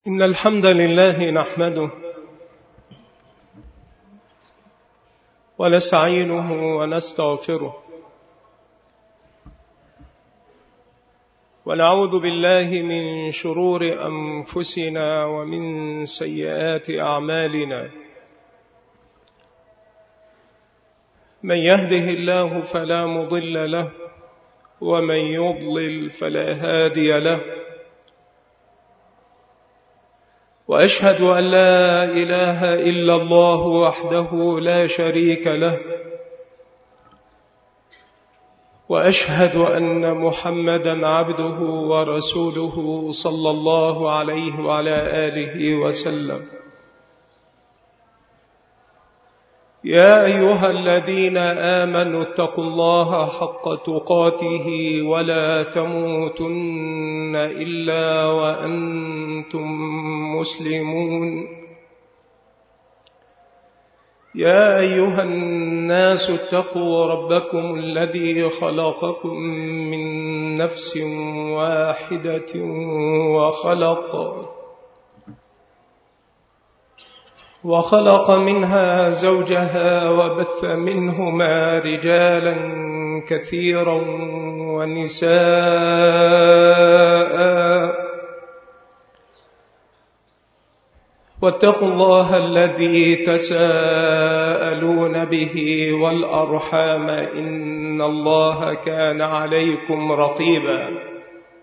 إن الحمد لله نحمده ونستعينه ونستغفره ونعوذ بالله من شرور أنفسنا ومن سيئات أعمالنا. من يهده الله فلا مضل له ومن يضلل فلا هادي له، وأشهد أن لا إله إلا الله وحده لا شريك له، وأشهد أن محمدا عبده ورسوله صلى الله عليه وعلى آله وسلم. يا أيها الذين آمنوا اتقوا الله حق تقاته ولا تموتن إلا وأنتم مسلمون. يا أيها الناس اتقوا ربكم الذي خلقكم من نفس واحدة وخلق منها زوجها وبث منهما رجالا كثيرا ونساء، واتقوا الله الذي تساءلون به والأرحام إن الله كان عليكم رقيبا.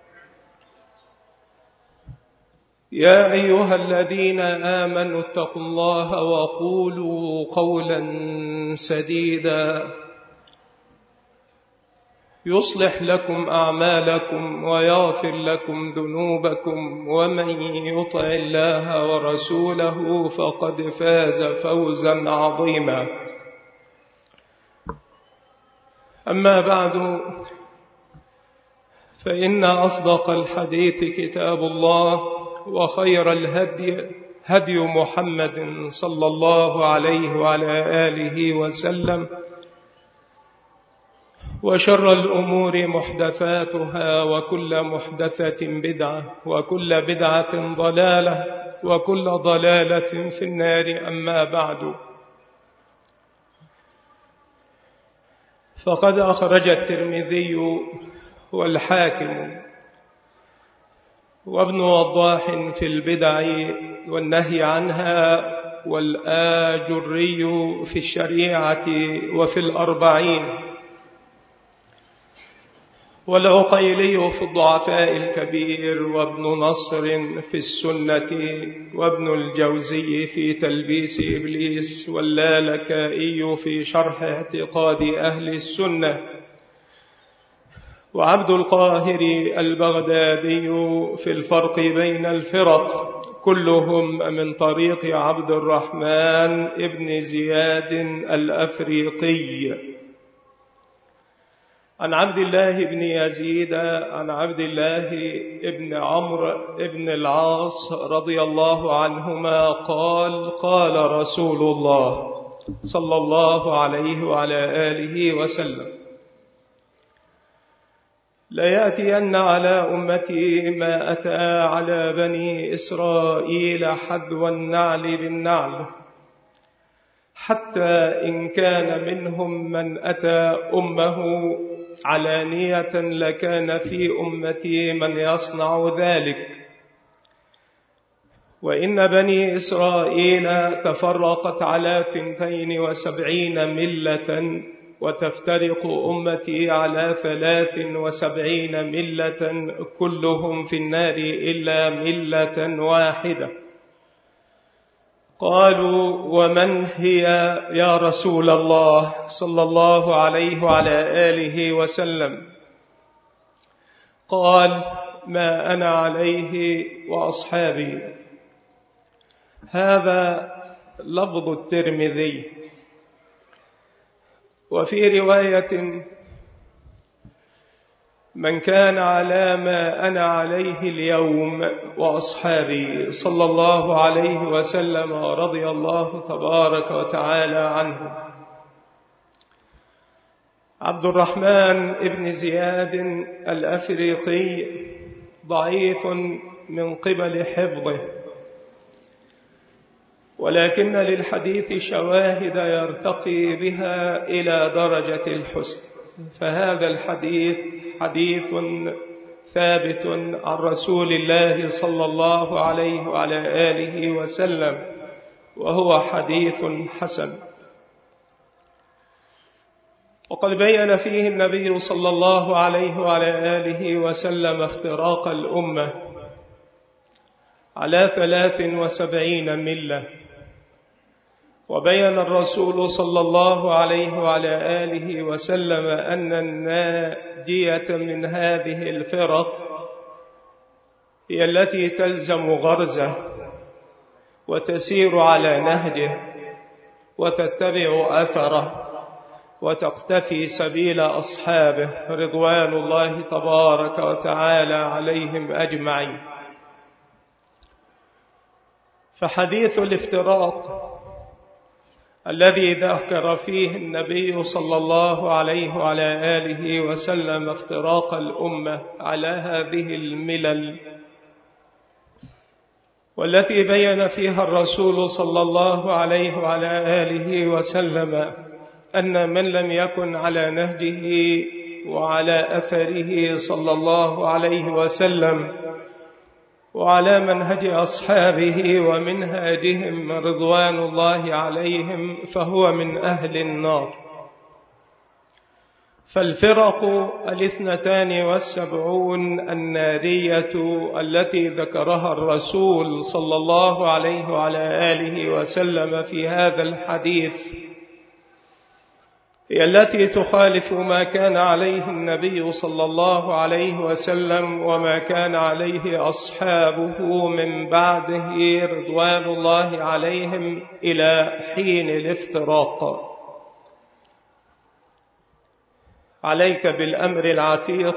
يا أيها الذين آمنوا اتقوا الله وقولوا قولا سديدا يصلح لكم أعمالكم ويغفر لكم ذنوبكم، ومن يطع الله ورسوله فقد فاز فوزا عظيما. أما بعد، فإن أصدق الحديث كتاب الله، وخير الهدي هدي محمد صلى الله عليه وعلى آله وسلم، وشر الأمور محدثاتها، وكل محدثة بدعة، وكل بدعة ضلالة، وكل ضلالة في النار. أما بعد، فقد أخرج الترمذي والحاكم وابن وضاح في البدع والنهي عنها، والآجري في الشريعة وفي الأربعين، والعقيلي في الضعفاء الكبير، وابن نصر في السنة، وابن الجوزي في تلبيس إبليس، واللالكائي في شرح اعتقاد أهل السنة، وعبد القاهر البغدادي في الفرق بين الفرق، كلهم من طريق عبد الرحمن ابن زياد الأفريقي عن عبد الله بن يزيد عن عبد الله بن عمرو بن العاص رضي الله عنهما قال: قال رسول الله صلى الله عليه وعلى آله وسلم: ليأتين على أمتي ما أتى على بني إسرائيل حذو النعل بالنعل، حتى إن كان منهم من أتى أمه علانية لكان في أمتي من يصنع ذلك. وإن بني إسرائيل تفرقت على 72 ملة، وتفترق أمتي على 73 ملة، كلهم في النار إلا ملة واحدة. قالوا: ومن هي يا رسول الله صلى الله عليه وعلى آله وسلم؟ قال: ما أنا عليه وأصحابي. هذا لفظ الترمذي. وفي رواية: من كان على ما أنا عليه اليوم وأصحابي صلى الله عليه وسلم، رضي الله تبارك وتعالى عنه. عبد الرحمن ابن زياد الأفريقي ضعيف من قبل حفظه، ولكن للحديث شواهد يرتقي بها إلى درجة الحسن، فهذا الحديث حديث ثابت عن رسول الله صلى الله عليه وعلى آله وسلم، وهو حديث حسن. وقد بين فيه النبي صلى الله عليه وعلى آله وسلم افتراق الأمة على 73 ملة، وبين الرسول صلى الله عليه وعلى آله وسلم أن الناجية من هذه الفرق هي التي تلزم غرزه وتسير على نهجه وتتبع أثره وتقتفي سبيل أصحابه رضوان الله تبارك وتعالى عليهم أجمعين. فحديث الافتراق الذي ذكر فيه النبي صلى الله عليه وعلى آله وسلم افتراق الأمة على هذه الملل، والتي بين فيها الرسول صلى الله عليه وعلى آله وسلم أن من لم يكن على نهجه وعلى أثره صلى الله عليه وسلم وعلى منهج أصحابه ومنهاجهم رضوان الله عليهم فهو من أهل النار. فالفرق 72 النارية التي ذكرها الرسول صلى الله عليه وعلى آله وسلم في هذا الحديث هي التي تخالف ما كان عليه النبي صلى الله عليه وسلم وما كان عليه أصحابه من بعده رضوان الله عليهم إلى حين الافتراق. عليك بالأمر العتيق،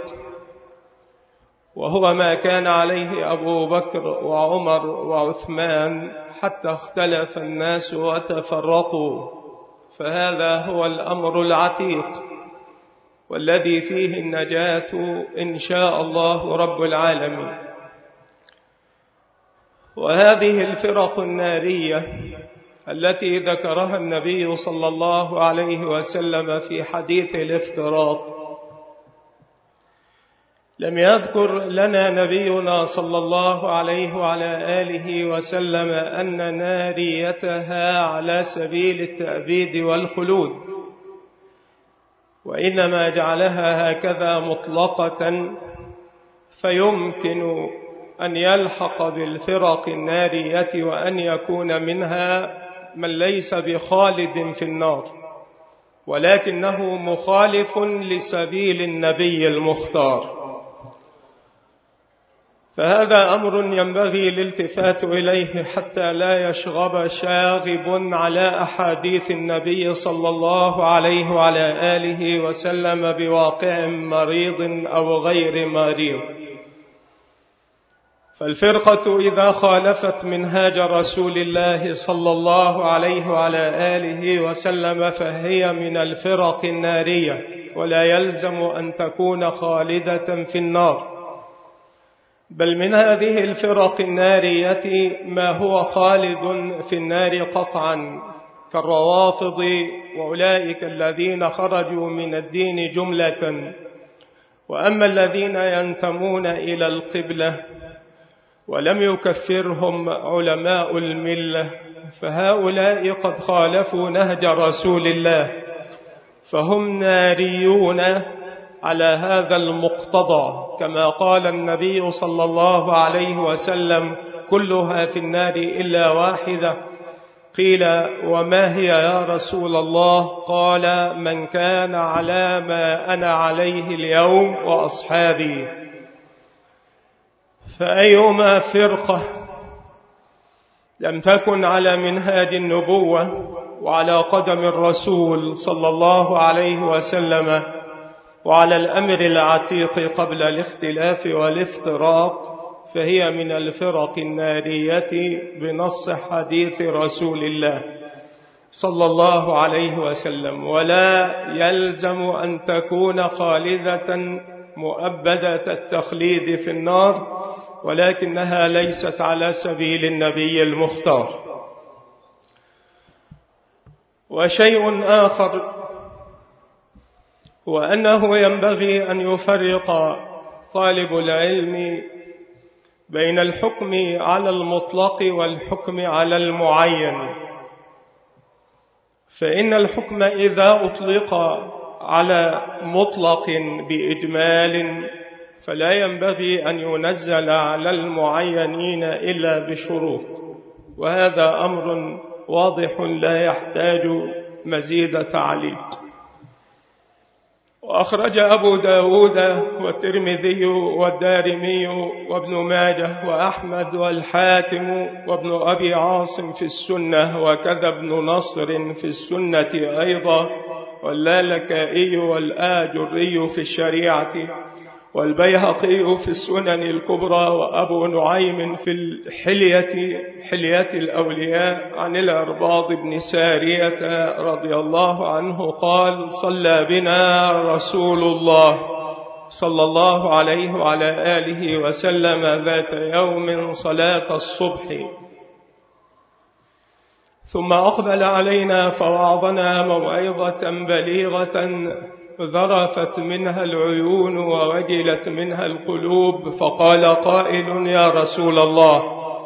وهو ما كان عليه أبو بكر وعمر وعثمان حتى اختلف الناس وتفرقوا، فهذا هو الأمر العتيق والذي فيه النجاة إن شاء الله رب العالمين. وهذه الفرق النارية التي ذكرها النبي صلى الله عليه وسلم في حديث الافتراق لم يذكر لنا نبينا صلى الله عليه وعلى آله وسلم أن ناريتها على سبيل التأبيد والخلود، وإنما جعلها هكذا مطلقة، فيمكن أن يلحق بالفرق النارية وأن يكون منها من ليس بخالد في النار، ولكنه مخالف لسبيل النبي المختار. فهذا أمر ينبغي الالتفات إليه حتى لا يشغب شاغب على أحاديث النبي صلى الله عليه وعلى آله وسلم بواقع مريض أو غير مريض. فالفرقة إذا خالفت منهاج رسول الله صلى الله عليه وعلى آله وسلم فهي من الفرق النارية، ولا يلزم أن تكون خالدة في النار، بل من هذه الفرق النارية ما هو خالد في النار قطعا كالروافض وأولئك الذين خرجوا من الدين جملة. وأما الذين ينتمون إلى القبلة ولم يكفرهم علماء الملة فهؤلاء قد خالفوا نهج رسول الله، فهم ناريون على هذا المقتضى، كما قال النبي صلى الله عليه وسلم: كلها في النار إلا واحدة. قيل: وما هي يا رسول الله؟ قال: من كان على ما أنا عليه اليوم وأصحابي. فأيما فرقة لم تكن على منهاج النبوة وعلى قدم الرسول صلى الله عليه وسلم وعلى الأمر العتيق قبل الاختلاف والافتراق فهي من الفرق النارية بنص حديث رسول الله صلى الله عليه وسلم، ولا يلزم أن تكون خالدة مؤبدة التخليد في النار، ولكنها ليست على سبيل النبي المختار. وشيء آخر هو أنه ينبغي أن يفرق طالب العلم بين الحكم على المطلق والحكم على المعين، فإن الحكم إذا أطلق على مطلق بإجمال فلا ينبغي أن ينزل على المعينين إلا بشروط، وهذا أمر واضح لا يحتاج مزيد تعليق. وأخرج أبو داود والترمذي والدارمي وابن ماجه وأحمد والحاكم وابن أبي عاصم في السنة، وكذا ابن نصر في السنة أيضا، واللالكائي والآجري في الشريعة، والبيهقي في السنن الكبرى، وأبو نعيم في حلية الأولياء عن العرباض بن سارية رضي الله عنه قال: صلى بنا رسول الله صلى الله عليه وعلى آله وسلم ذات يوم صلاة الصبح، ثم أقبل علينا فوعظنا موعظة بليغة ذرفت منها العيون ووجلت منها القلوب، فقال قائل: يا رسول الله،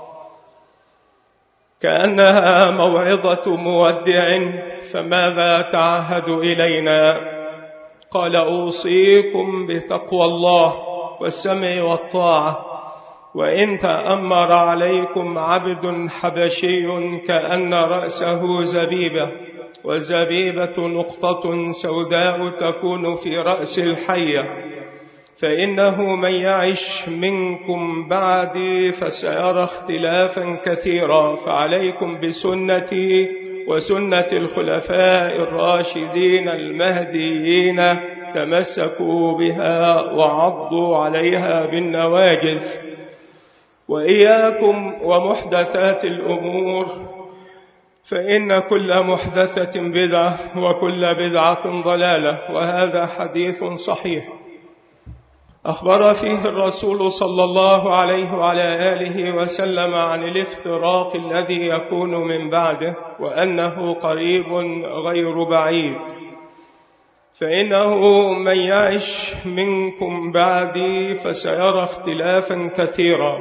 كأنها موعظة مودع، فماذا تعهد إلينا؟ قال: أوصيكم بتقوى الله والسمع والطاعة، وإن تأمر عليكم عبد حبشي كأن رأسه زبيبة، والزبيبة نقطة سوداء تكون في رأس الحية، فإنه من يعش منكم بعدي فسيرى اختلافا كثيرا، فعليكم بسنتي وسنة الخلفاء الراشدين المهديين، تمسكوا بها وعضوا عليها بالنواجذ، وإياكم ومحدثات الأمور، فإن كل محدثة بدعة وكل بدعة ضلالة. وهذا حديث صحيح أخبر فيه الرسول صلى الله عليه وعلى آله وسلم عن الافتراق الذي يكون من بعده، وأنه قريب غير بعيد، فإنه من يعش منكم بعدي فسيرى اختلافا كثيرا.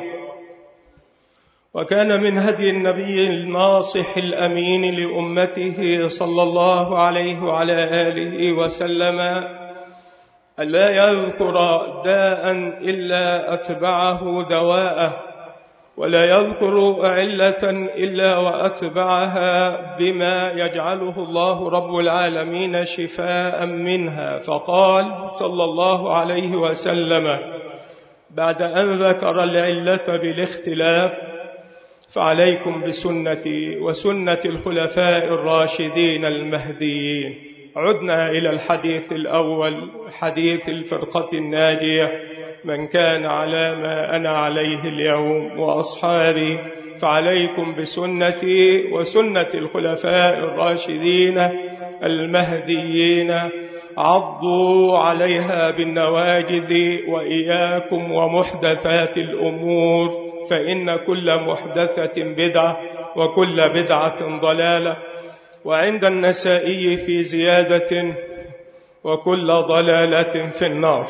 وكان من هدي النبي الناصح الأمين لأمته صلى الله عليه وعلى آله وسلم ألا يذكر داء إلا أتبعه دواءه، ولا يذكر علة إلا وأتبعها بما يجعله الله رب العالمين شفاء منها. فقال صلى الله عليه وسلم بعد أن ذكر العلة بالاختلاف: فعليكم بسنتي وسنة الخلفاء الراشدين المهديين. عدنا إلى الحديث الأول، حديث الفرقة الناجية: من كان على ما أنا عليه اليوم وأصحابي فعليكم بسنتي وسنة الخلفاء الراشدين المهديين، عضوا عليها بالنواجذ، وإياكم ومحدثات الأمور، فإن كل محدثة بدعة وكل بدعة ضلالة. وعند النسائي في زيادة: وكل ضلالة في النار.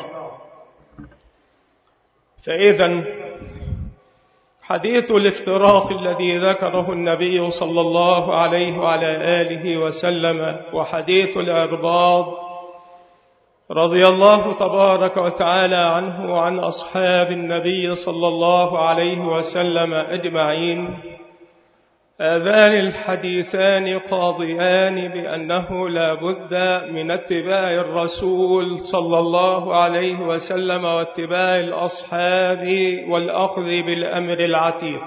فإذا حديث الافتراق الذي ذكره النبي صلى الله عليه وعلى آله وسلم، وحديث العرباض رضي الله تبارك وتعالى عنه وعن أصحاب النبي صلى الله عليه وسلم أجمعين، هذان الحديثان قاضيان بأنه لا بد من اتباع الرسول صلى الله عليه وسلم واتباع الأصحاب والأخذ بالأمر العتيق.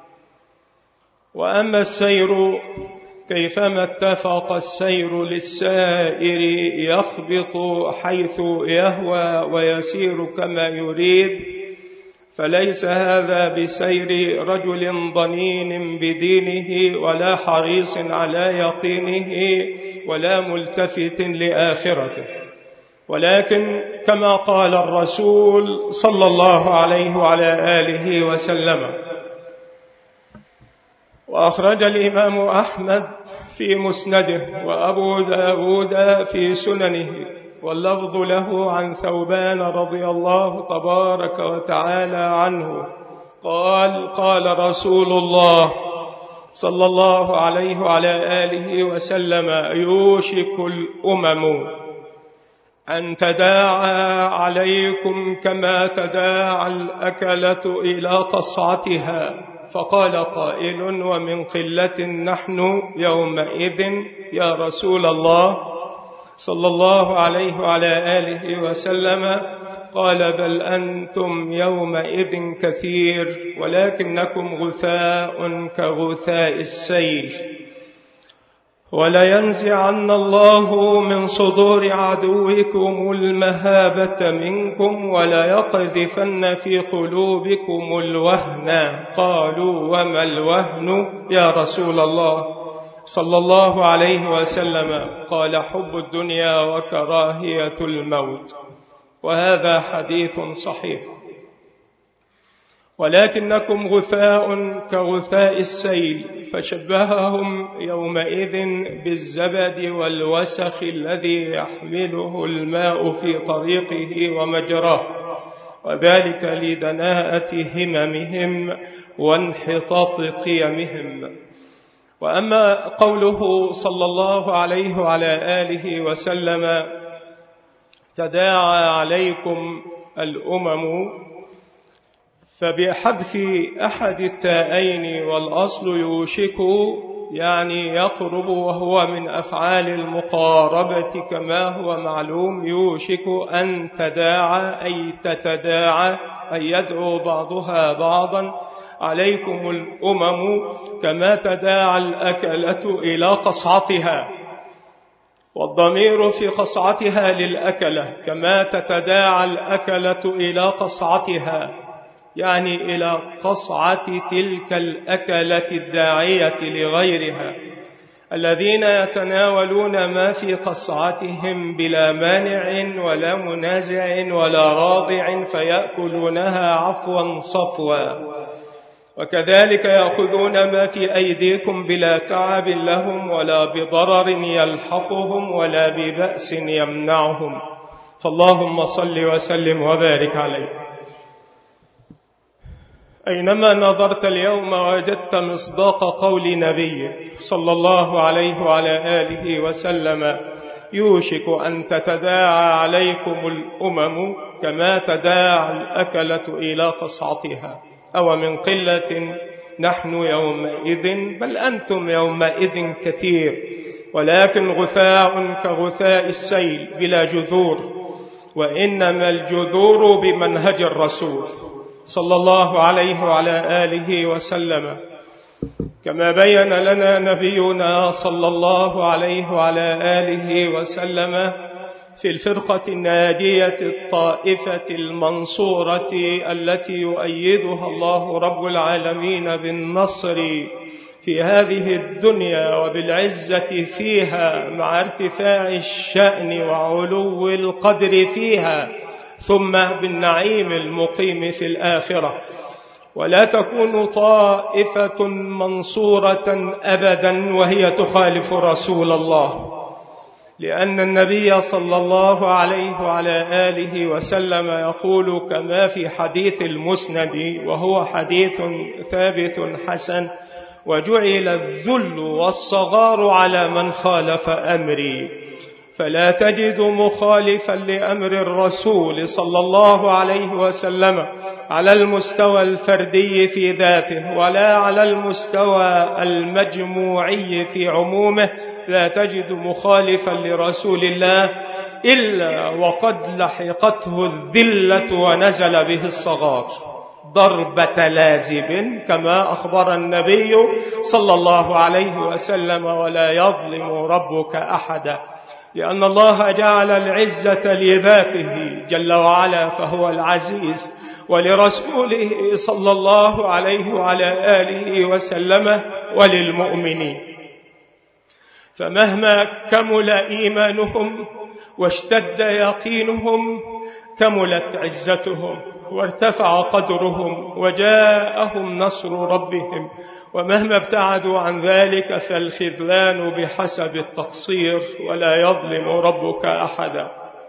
وأما السير كيفما اتفق السير للسائر يخبط حيث يهوى ويسير كما يريد، فليس هذا بسير رجل ضنين بدينه ولا حريص على يقينه ولا ملتفت لآخرته، ولكن كما قال الرسول صلى الله عليه وعلى آله وسلم. وأخرج الإمام أحمد في مسنده، وأبو داود في سننه، واللفظ له عن ثوبان رضي الله تبارك وتعالى عنه قال: قال رسول الله صلى الله عليه وعلى آله وسلم: يوشك الأمم أن تداعى عليكم كما تداعى الأكلة إلى قصعتها. فقال قائل: ومن قلة نحن يومئذ يا رسول الله صلى الله عليه وعلى آله وسلم؟ قال: بل أنتم يومئذ كثير، ولكنكم غثاء كغثاء السيل. ولينزعن الله من صدور عدوكم المهابة منكم، وليقذفن في قلوبكم الوهن. قالوا: وما الوهن يا رسول الله صلى الله عليه وسلم؟ قال: حب الدنيا وكراهية الموت. وهذا حديث صحيح. ولكنكم غثاء كغثاء السيل، فشبههم يومئذ بالزبد والوسخ الذي يحمله الماء في طريقه ومجراه، وذلك لدناءة هممهم وانحطاط قيمهم. وأما قوله صلى الله عليه وعلى آله وسلم: تداعى عليكم الأمم، فبحذف أحد التاءين، والأصل يوشك يعني يقرب، وهو من أفعال المقاربة كما هو معلوم. يوشك أن تداعى أي تتداعى، أي يدعو بعضها بعضا عليكم الأمم كما تداعى الأكلة إلى قصعتها، والضمير في قصعتها للأكلة، كما تتداعى الأكلة إلى قصعتها، يعني إلى قصعة تلك الأكلة الداعية لغيرها، الذين يتناولون ما في قصعتهم بلا مانع ولا منازع ولا راضع، فيأكلونها عفوا صفوا. وكذلك يأخذون ما في أيديكم بلا تعب لهم ولا بضرر يلحقهم ولا ببأس يمنعهم. فاللهم صل وسلم وبارك عليه. أينما نظرت اليوم وجدت مصداق قول نبيك صلى الله عليه وعلى آله وسلم: يوشك أن تتداعى عليكم الأمم كما تداعى الأكلة إلى قصعتها. أو من قلة نحن يومئذ، بل أنتم يومئذ كثير، ولكن غثاء كغثاء السيل بلا جذور. وإنما الجذور بمنهج الرسول صلى الله عليه وعلى آله وسلم، كما بين لنا نبينا صلى الله عليه وعلى آله وسلم في الفرقة الناجية الطائفة المنصورة التي يؤيدها الله رب العالمين بالنصر في هذه الدنيا وبالعزة فيها، مع ارتفاع الشأن وعلو القدر فيها، ثم بالنعيم المقيم في الآخرة. ولا تكون طائفة منصورة أبدا وهي تخالف رسول الله، لأن النبي صلى الله عليه وعلى آله وسلم يقول كما في حديث المسند، وهو حديث ثابت حسن: وجعل الذل والصغار على من خالف أمري. فلا تجد مخالفا لأمر الرسول صلى الله عليه وسلم على المستوى الفردي في ذاته، ولا على المستوى المجموعي في عمومه. لا تجد مخالفا لرسول الله إلا وقد لحقته الذلة ونزل به الصغار ضربة لازم، كما أخبر النبي صلى الله عليه وسلم: ولا يظلم ربك أحدا، لأن الله جعل العزة لذاته جل وعلا فهو العزيز، ولرسوله صلى الله عليه وعلى آله وسلم وللمؤمنين. فمهما كمل إيمانهم واشتد يقينهم، كملت عزتهم وارتفع قدرهم وجاءهم نصر ربهم، ومهما ابتعدوا عن ذلك فالخذلان بحسب التقصير، ولا يظلم ربك أحدا.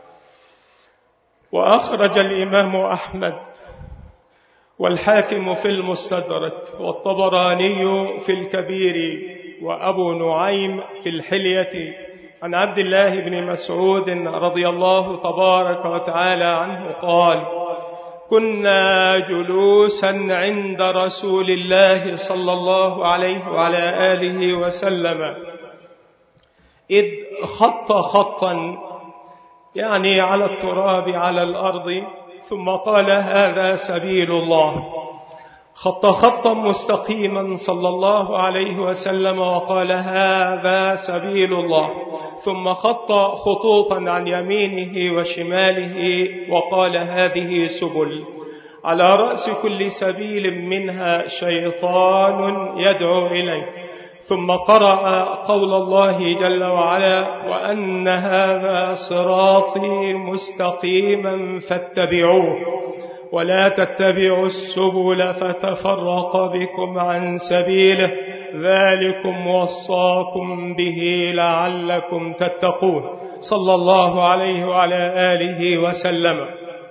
وأخرج الإمام أحمد والحاكم في المستدرك والطبراني في الكبير وأبو نعيم في الحلية عن عبد الله بن مسعود رضي الله تبارك وتعالى عنه قال: كنا جلوسا عند رسول الله صلى الله عليه وعلى آله وسلم إذ خط خطا، يعني على التراب على الأرض، ثم قال: هذا سبيل الله. خط خطا مستقيما صلى الله عليه وسلم وقال: هذا سبيل الله. ثم خط خطوطا عن يمينه وشماله وقال: هذه سبل. على رأس كل سبيل منها شيطان يدعو إليه. ثم قرأ قول الله جل وعلا: وأن هذا صراطي مستقيما فاتبعوه ولا تتبعوا السبل فتفرق بكم عن سبيله ذلكم وصاكم به لعلكم تتقون، صلى الله عليه وعلى آله وسلم.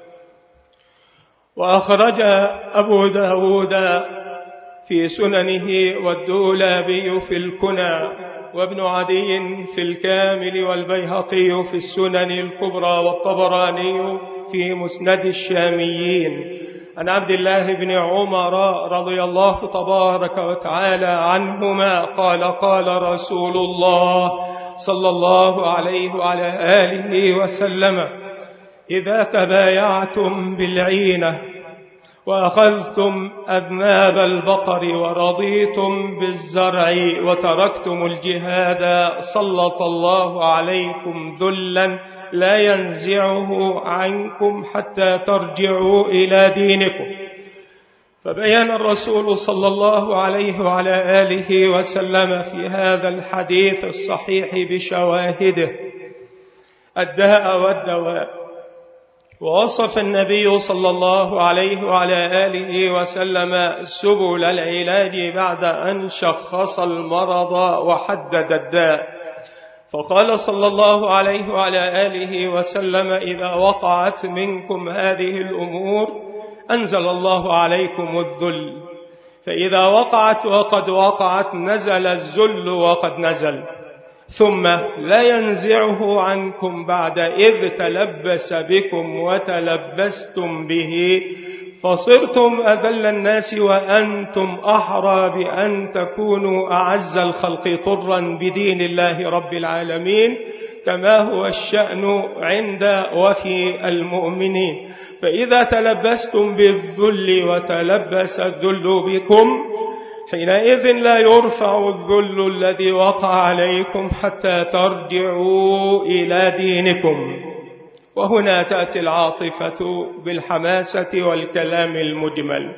وأخرج أبو داود في سننه والدولابي في الكنى وابن عدي في الكامل والبيهقي في السنن الكبرى والطبراني في مسند الشاميين عن عبد الله بن عمر رضي الله تبارك وتعالى عنهما قال: قال رسول الله صلى الله عليه وعلى آله وسلم: إذا تبايعتم بالعينة وأخذتم أذناب البقر ورضيتم بالزرع وتركتم الجهاد سلط الله عليكم ذلا لا ينزعه عنكم حتى ترجعوا إلى دينكم. فبين الرسول صلى الله عليه وعلى آله وسلم في هذا الحديث الصحيح بشواهده الداء والدواء. ووصف النبي صلى الله عليه وعلى آله وسلم سبل العلاج بعد أن شخص المرض وحدد الداء، فقال صلى الله عليه وعلى آله وسلم: إذا وقعت منكم هذه الأمور أنزل الله عليكم الذل، فإذا وقعت وقد وقعت نزل الذل وقد نزل، ثم لا ينزعه عنكم بعد إذ تلبس بكم وتلبستم به فصرتم أذل الناس وأنتم أحرى بأن تكونوا أعز الخلق طرا بدين الله رب العالمين، كما هو الشأن عند وفي المؤمنين. فإذا تلبستم بالذل وتلبس الذل بكم حينئذ لا يرفع الذل الذي وقع عليكم حتى ترجعوا إلى دينكم. وهنا تأتي العاطفة بالحماسة والكلام المجمل.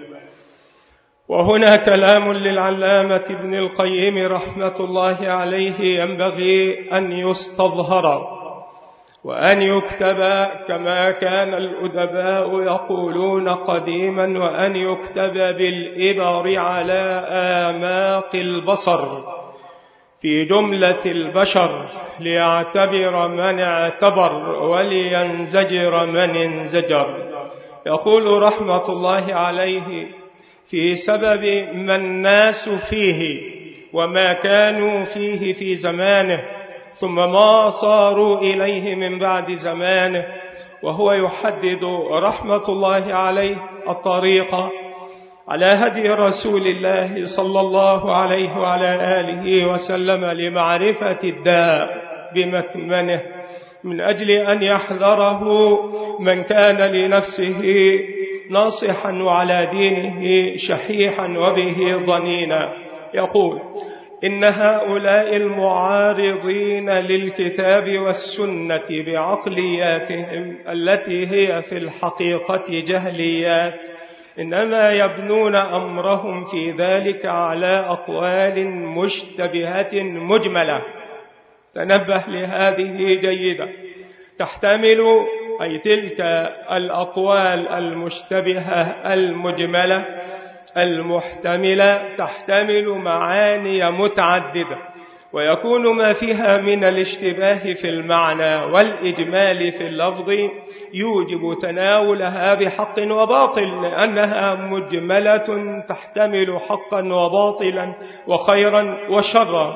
وهنا كلام للعلامة ابن القيم رحمة الله عليه ينبغي أن يستظهر وأن يكتب كما كان الأدباء يقولون قديما، وأن يكتب بالإبر على آماق البصر في جملة البشر ليعتبر من اعتبر ولينزجر من انزجر. يقول رحمة الله عليه في سبب ما الناس فيه وما كانوا فيه في زمانه ثم ما صاروا إليه من بعد زمانه، وهو يحدد رحمة الله عليه الطريقة على هدي رسول الله صلى الله عليه وعلى آله وسلم لمعرفة الداء بمكمنه، من أجل أن يحذره من كان لنفسه ناصحا وعلى دينه شحيحا وبه ضنينا. يقول: إن هؤلاء المعارضين للكتاب والسنة بعقلياتهم التي هي في الحقيقة جهليات إنما يبنون أمرهم في ذلك على أقوال مشتبهة مجملة. تنبه لهذه جيدة، تحتمل أي تلك الأقوال المشتبهة المجملة المحتملة تحتمل معاني متعددة، ويكون ما فيها من الاشتباه في المعنى والإجمال في اللفظ يوجب تناولها بحق وباطل، لأنها مجملة تحتمل حقا وباطلا وخيرا وشرا.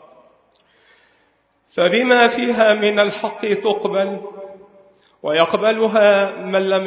فبما فيها من الحق تقبل، ويقبلها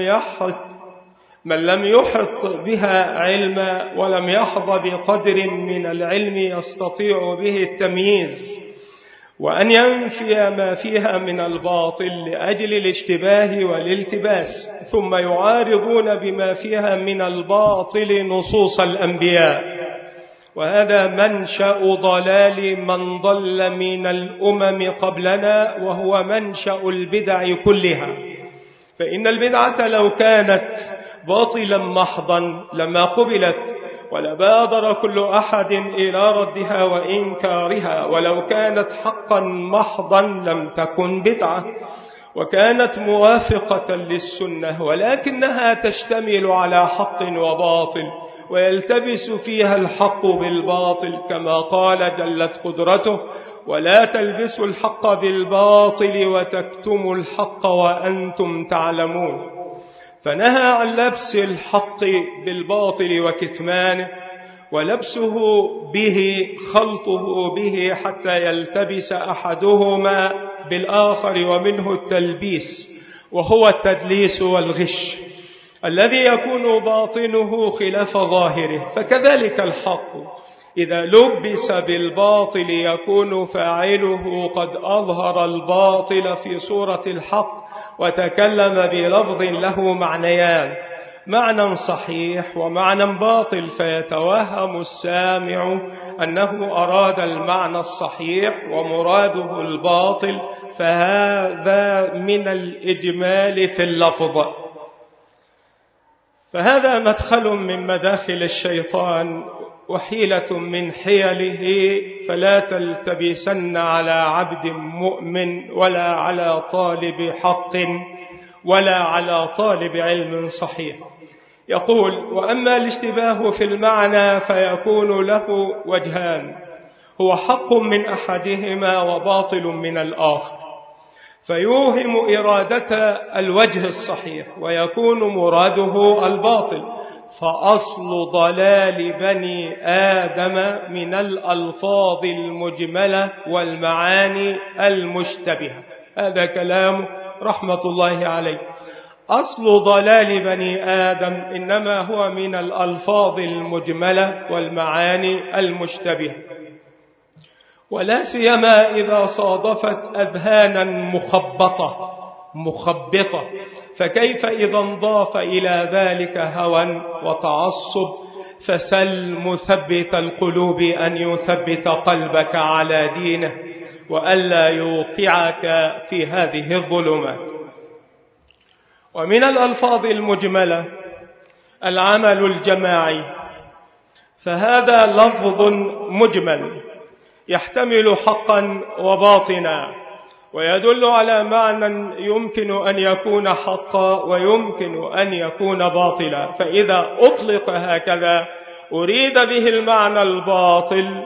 من لم يحط بها علما ولم يحظى بقدر من العلم يستطيع به التمييز، وأن ينفي ما فيها من الباطل لأجل الاشتباه والالتباس، ثم يعارضون بما فيها من الباطل نصوص الأنبياء. وهذا منشأ ضلال من ضل من الأمم قبلنا، وهو منشأ البدع كلها. فإن البدعة لو كانت باطلا محضا لما قبلت، ولبادر كل أحد إلى ردها وإنكارها، ولو كانت حقا محضا لم تكن بدعة، وكانت موافقة للسنة، ولكنها تشتمل على حق وباطل، ويلتبس فيها الحق بالباطل، كما قال جلت قدرته: ولا تلبسوا الحق بالباطل وتكتموا الحق وأنتم تعلمون. فنهى عن لبس الحق بالباطل وكتمانه، ولبسه به خلطه به حتى يلتبس أحدهما بالآخر، ومنه التلبيس وهو التدليس والغش الذي يكون باطنه خلاف ظاهره. فكذلك الحق إذا لبس بالباطل يكون فاعله قد أظهر الباطل في صورة الحق، وتكلم بلفظ له معنيان: معنى صحيح ومعنى باطل، فيتوهم السامع أنه أراد المعنى الصحيح ومراده الباطل، فهذا من الإجمال في اللفظ. فهذا مدخل من مداخل الشيطان وحيلة من حيله، فلا تلتبسن على عبد مؤمن ولا على طالب حق ولا على طالب علم صحيح. يقول: وأما الاشتباه في المعنى فيكون له وجهان: هو حق من أحدهما وباطل من الآخر، فيوهم إرادة الوجه الصحيح ويكون مراده الباطل. فأصل ضلال بني آدم من الألفاظ المجملة والمعاني المشتبهة. هذا كلام رحمة الله عليه. أصل ضلال بني آدم إنما هو من الألفاظ المجملة والمعاني المشتبهة، ولا سيما إذا صادفت أذهانا مخبطة، فكيف إذا انضاف إلى ذلك هوى وتعصب؟ فسل مثبت القلوب أن يثبت قلبك على دينه، وألا يوقعك في هذه الظلمات. ومن الألفاظ المجملة العمل الجماعي، فهذا لفظ مجمل يحتمل حقا وباطنا، ويدل على معنى يمكن أن يكون حقا ويمكن أن يكون باطلا. فإذا أطلق هكذا أريد به المعنى الباطل،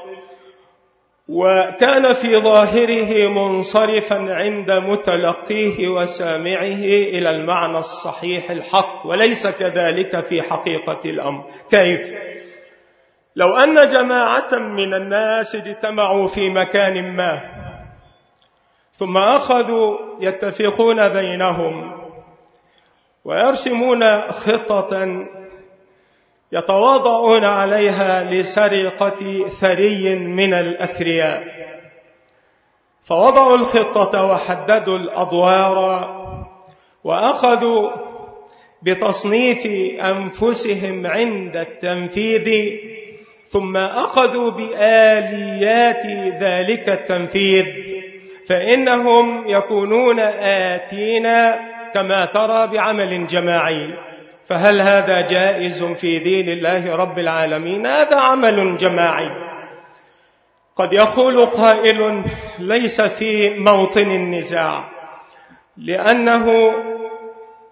وكان في ظاهره منصرفا عند متلقيه وسامعه إلى المعنى الصحيح الحق، وليس كذلك في حقيقة الأمر. كيف؟ لو أن جماعة من الناس اجتمعوا في مكان ما، ثم أخذوا يتفقون بينهم ويرسمون خطة يتواضعون عليها لسرقة ثري من الأثرياء، فوضعوا الخطة وحددوا الأدوار، وأخذوا بتصنيف أنفسهم عند التنفيذ، ثم أخذوا بآليات ذلك التنفيذ، فإنهم يكونون آتين كما ترى بعمل جماعي. فهل هذا جائز في دين الله رب العالمين؟ هذا عمل جماعي. قد يقول قائل: ليس في موطن النزاع، لأنه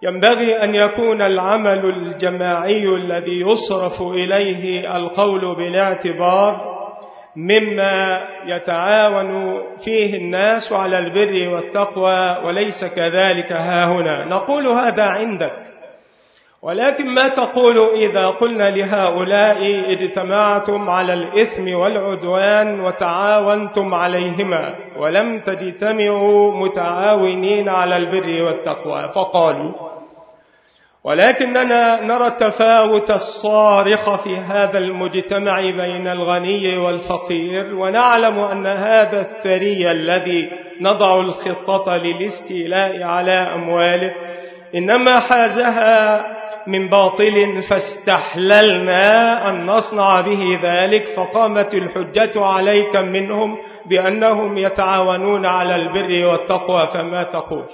ينبغي أن يكون العمل الجماعي الذي يصرف إليه القول بالاعتبار مما يتعاون فيه الناس على البر والتقوى، وليس كذلك هاهنا. نقول هذا عندك، ولكن ما تقول إذا قلنا لهؤلاء اجتمعتم على الإثم والعدوان وتعاونتم عليهما ولم تجتمعوا متعاونين على البر والتقوى؟ فقالوا: ولكننا نرى التفاوت الصارخ في هذا المجتمع بين الغني والفقير، ونعلم أن هذا الثري الذي نضع الخطة للاستيلاء على أمواله إنما حازها من باطل، فاستحللنا أن نصنع به ذلك، فقامت الحجة عليك منهم بأنهم يتعاونون على البر والتقوى. فما تقول؟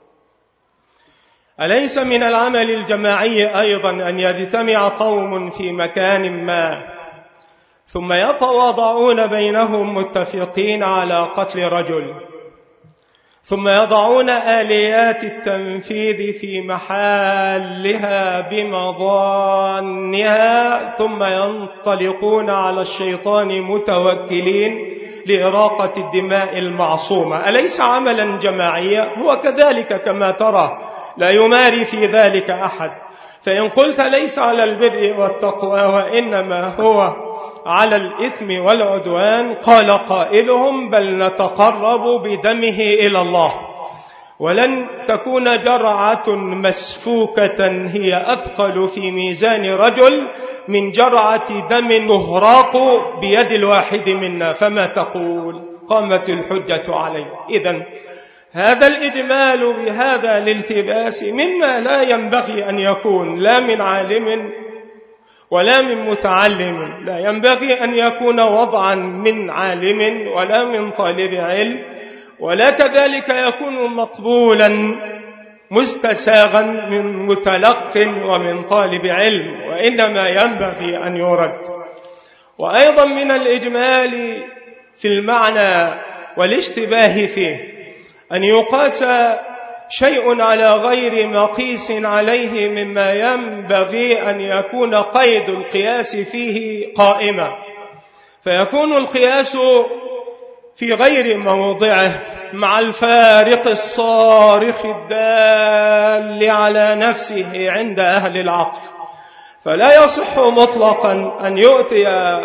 أليس من العمل الجماعي أيضا أن يجتمع قوم في مكان ما ثم يتواضعون بينهم متفقين على قتل رجل، ثم يضعون آليات التنفيذ في محلها بمظانها، ثم ينطلقون على الشيطان متوكلين لإراقة الدماء المعصومة؟ أليس عملا جماعيا؟ هو كذلك كما ترى، لا يماري في ذلك أحد. فإن قلت ليس على البر والتقوى وإنما هو على الإثم والعدوان، قال قائلهم: بل نتقرب بدمه إلى الله، ولن تكون جرعة مسفوكة هي أثقل في ميزان رجل من جرعة دم تهراق بيد الواحد منا. فما تقول؟ قامت الحجة عليه. إذن هذا الإجمال بهذا الالتباس مما لا ينبغي أن يكون لا من عالم ولا من متعلم، لا ينبغي أن يكون وضعا من عالم ولا من طالب علم، ولا كذلك يكون مقبولا مستساغا من متلق ومن طالب علم، وإنما ينبغي أن يرد. وأيضا من الإجمال في المعنى والاشتباه فيه أن يقاس شيء على غير مقيس عليه مما ينبغي أن يكون قيد القياس فيه قائما، فيكون القياس في غير موضعه مع الفارق الصارخ الدال على نفسه عند أهل العقل. فلا يصح مطلقا أن يؤتي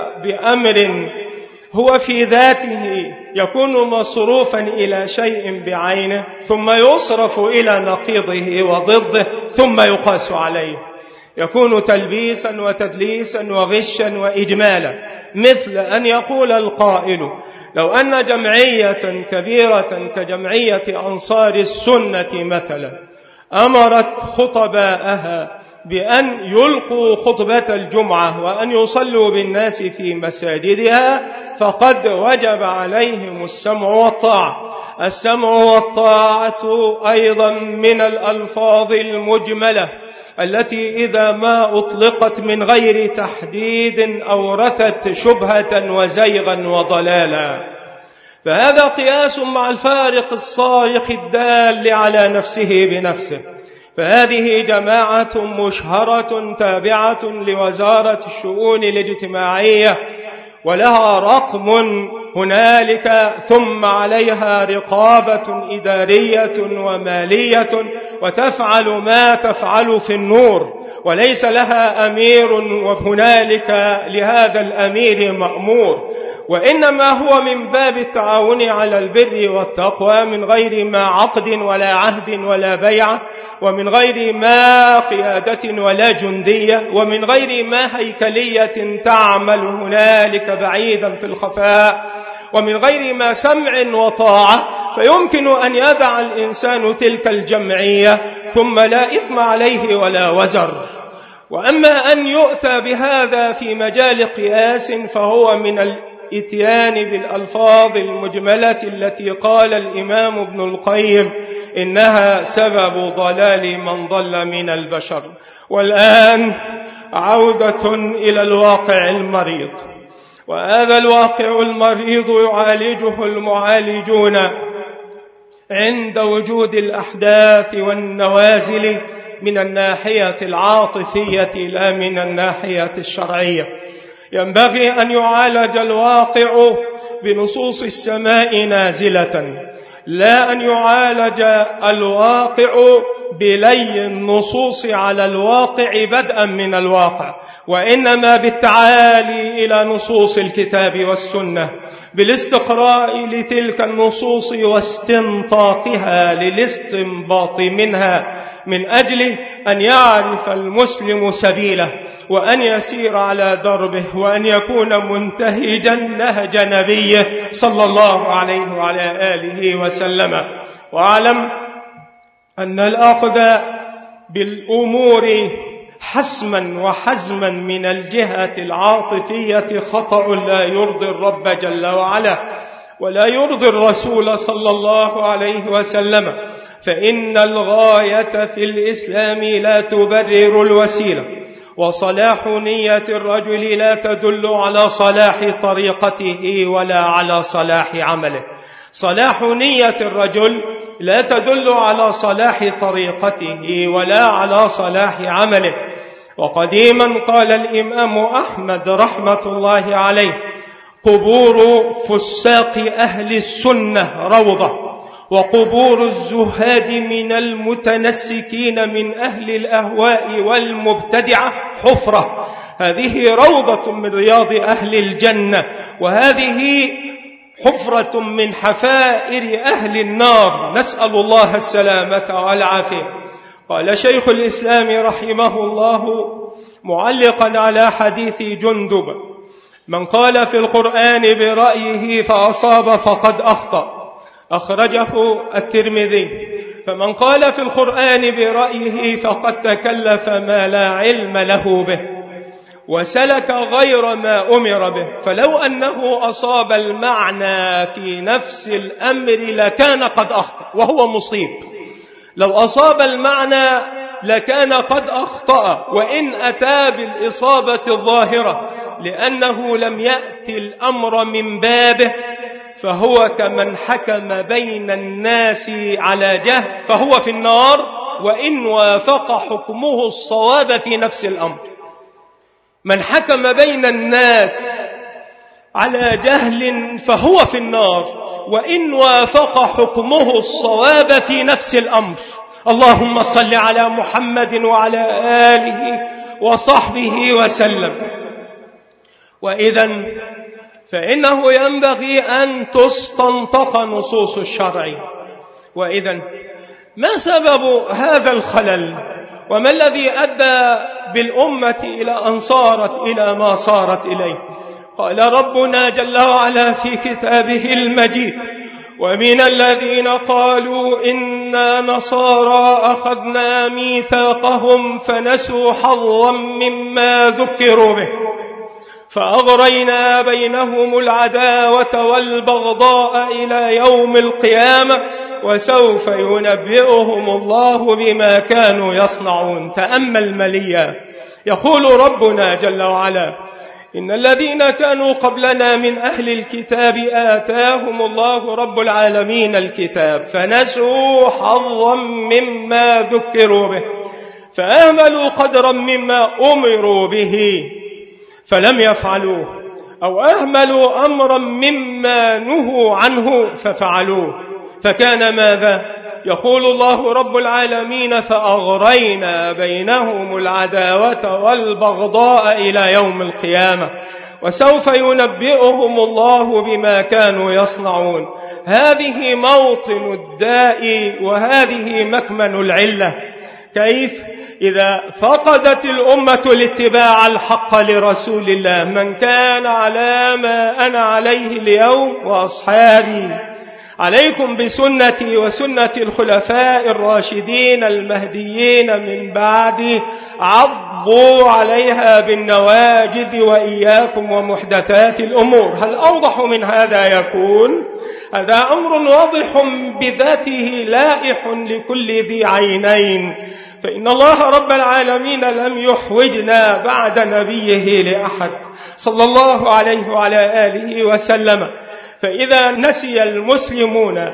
بأمر هو في ذاته يكون مصروفا إلى شيء بعينه ثم يصرف إلى نقيضه وضده ثم يقاس عليه، يكون تلبيسا وتدليسا وغشا وإجمالا. مثل أن يقول القائل: لو أن جمعية كبيرة كجمعية أنصار السنة مثلا أمرت خطباءها بأن يلقوا خطبة الجمعة وأن يصلوا بالناس في مساجدها، فقد وجب عليهم السمع والطاعة. السمع والطاعة أيضا من الألفاظ المجملة التي إذا ما أطلقت من غير تحديد أورثت شبهة وزيغا وضلالا. فهذا قياس مع الفارق الصارخ الدال على نفسه بنفسه. فهذه جماعة مشهرة تابعة لوزارة الشؤون الاجتماعية، ولها رقم هنالك، ثم عليها رقابة إدارية ومالية، وتفعل ما تفعل في النور، وليس لها أمير وهنالك لهذا الأمير مأمور، وإنما هو من باب التعاون على البر والتقوى من غير ما عقد ولا عهد ولا بيعة، ومن غير ما قيادة ولا جندية، ومن غير ما هيكلية تعمل هنالك بعيدا في الخفاء، ومن غير ما سمع وطاعة، فيمكن أن يدع الإنسان تلك الجمعية ثم لا إثم عليه ولا وزر. وأما أن يؤتى بهذا في مجال قياس فهو من الإتيان بالألفاظ المجملة التي قال الإمام ابن القيم إنها سبب ضلال من ضل من البشر. والآن عودة إلى الواقع المريض، وهذا الواقع المريض يعالجه المعالجون عند وجود الأحداث والنوازل من الناحية العاطفية لا من الناحية الشرعية. ينبغي أن يعالج الواقع بنصوص السماء نازلة، لا أن يعالج الواقع بلي النصوص على الواقع بدءا من الواقع، وإنما بالتعالي إلى نصوص الكتاب والسنة، بالاستقراء لتلك النصوص واستنطاقها للاستنباط منها، من أجل أن يعرف المسلم سبيله وأن يسير على دربه وأن يكون منتهجا نهج نبيه صلى الله عليه وعلى آله وسلم. وأعلم أن الأخذ بالأمور حسما وحزما من الجهة العاطفية خطأ لا يرضي الرب جل وعلا ولا يرضي الرسول صلى الله عليه وسلم، فإن الغاية في الإسلام لا تبرر الوسيلة، وصلاح نية الرجل لا تدل على صلاح طريقته ولا على صلاح عمله. صلاح نية الرجل لا تدل على صلاح طريقته ولا على صلاح عمله. وقديما قال الإمام أحمد رحمة الله عليه: قبور فساق أهل السنة روضة، وقبور الزهاد من المتنسكين من أهل الأهواء والمبتدعة حفرة. هذه روضة من رياض أهل الجنة، وهذه حفرة من حفائر أهل النار، نسأل الله السلامة والعافية. قال شيخ الإسلام رحمه الله معلقا على حديث جندب: من قال في القرآن برأيه فأصاب فقد أخطأ، أخرجه الترمذي. فمن قال في القرآن برأيه فقد تكلف ما لا علم له به وسلك غير ما أمر به، فلو أنه أصاب المعنى في نفس الأمر لكان قد أخطأ، وهو مصيب. لو أصاب المعنى لكان قد أخطأ، وإن أتى بالإصابة الظاهرة، لأنه لم يأتي الأمر من بابه، فهو كمن حكم بين الناس على جهل فهو في النار، وإن وافق حكمه الصواب في نفس الأمر. من حكم بين الناس على جهل فهو في النار، وإن وافق حكمه الصواب في نفس الأمر. اللهم صل على محمد وعلى آله وصحبه وسلم. وإذن فإنه ينبغي أن تستنطق نصوص الشرع. وإذن ما سبب هذا الخلل؟ وما الذي أدى بالأمة إلى أن صارت إلى ما صارت إليه؟ قال ربنا جل وعلا في كتابه المجيد: ومن الذين قالوا إنا نصارى أخذنا ميثاقهم فنسوا حظا مما ذكروا به فأغرينا بينهم العداوة والبغضاء إلى يوم القيامة وسوف ينبئهم الله بما كانوا يصنعون. تأمل مليا، يقول ربنا جل وعلا: إن الذين كانوا قبلنا من أهل الكتاب آتاهم الله رب العالمين الكتاب فنسوا حظا مما ذكروا به فآملوا قدرا مما أمروا به فلم يفعلوه، أو أهملوا أمرا مما نهوا عنه ففعلوه، فكان ماذا؟ يقول الله رب العالمين: فأغرينا بينهم العداوة والبغضاء إلى يوم القيامة وسوف ينبئهم الله بما كانوا يصنعون. هذه موطن الداء وهذه مكمن العلة. كيف؟ إذا فقدت الأمة الاتباع الحق لرسول الله، من كان على ما أنا عليه اليوم وأصحابي، عليكم بسنتي وسنة الخلفاء الراشدين المهديين من بعدي، عضوا عليها بالنواجذ وإياكم ومحدثات الأمور. هل أوضح من هذا يكون؟ هذا أمر واضح بذاته لائح لكل ذي عينين، فإن الله رب العالمين لم يحوجنا بعد نبيه لأحد صلى الله عليه وعلى آله وسلم. فإذا نسي المسلمون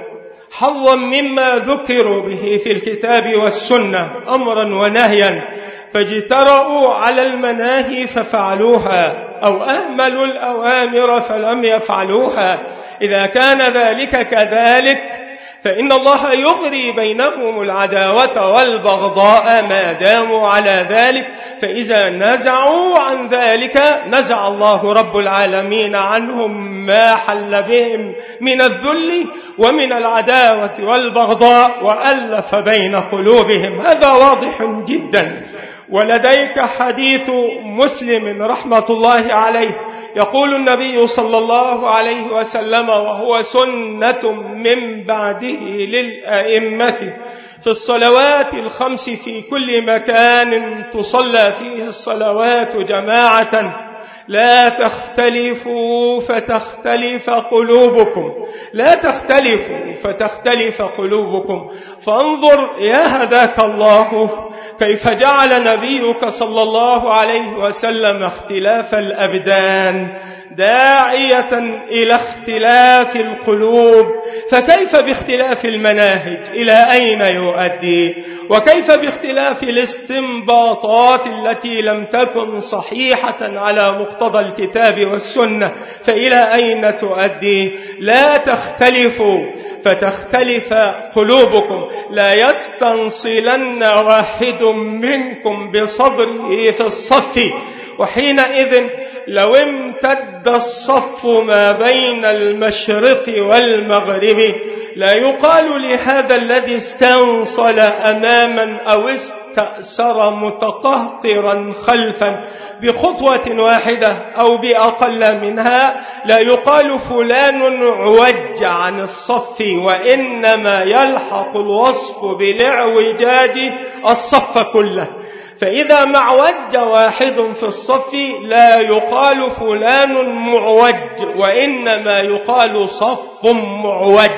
حظا مما ذكروا به في الكتاب والسنة أمرا ونهيا، فاجترؤوا على المناهي ففعلوها، أو أهملوا الأوامر فلم يفعلوها. إذا كان ذلك كذلك فإن الله يغري بينهم العداوة والبغضاء ما داموا على ذلك، فإذا نزعوا عن ذلك نزع الله رب العالمين عنهم ما حل بهم من الذل ومن العداوة والبغضاء وألف بين قلوبهم. هذا واضح جدا. ولديك حديث مسلم رحمة الله عليه، يقول النبي صلى الله عليه وسلم وهو سنة من بعده للأئمة: في الصلوات الخمس في كل مكان تصلى فيه الصلوات جماعة لا تختلفوا فتختلف قلوبكم، لا تختلفوا فتختلف قلوبكم. فانظر يا هداك الله كيف جعل نبيك صلى الله عليه وسلم اختلاف الأبدان داعية إلى اختلاف القلوب، فكيف باختلاف المناهج إلى أين يؤدي؟ وكيف باختلاف الاستنباطات التي لم تكن صحيحة على مقتضى الكتاب والسنة فإلى أين تؤدي؟ لا تختلفوا فتختلف قلوبكم. لا يستنصلن واحد منكم بصدره في الصف، وحينئذ لو امتد الصف ما بين المشرق والمغرب لا يقال لهذا الذي استنصل أماما أو استأسر متقهقرا خلفا بخطوة واحدة أو بأقل منها، لا يقال فلان عوج عن الصف، وإنما يلحق الوصف بالاعوجاج الصف كله. فإذا معوج واحد في الصف لا يقال فلان معوج، وإنما يقال صف معوج.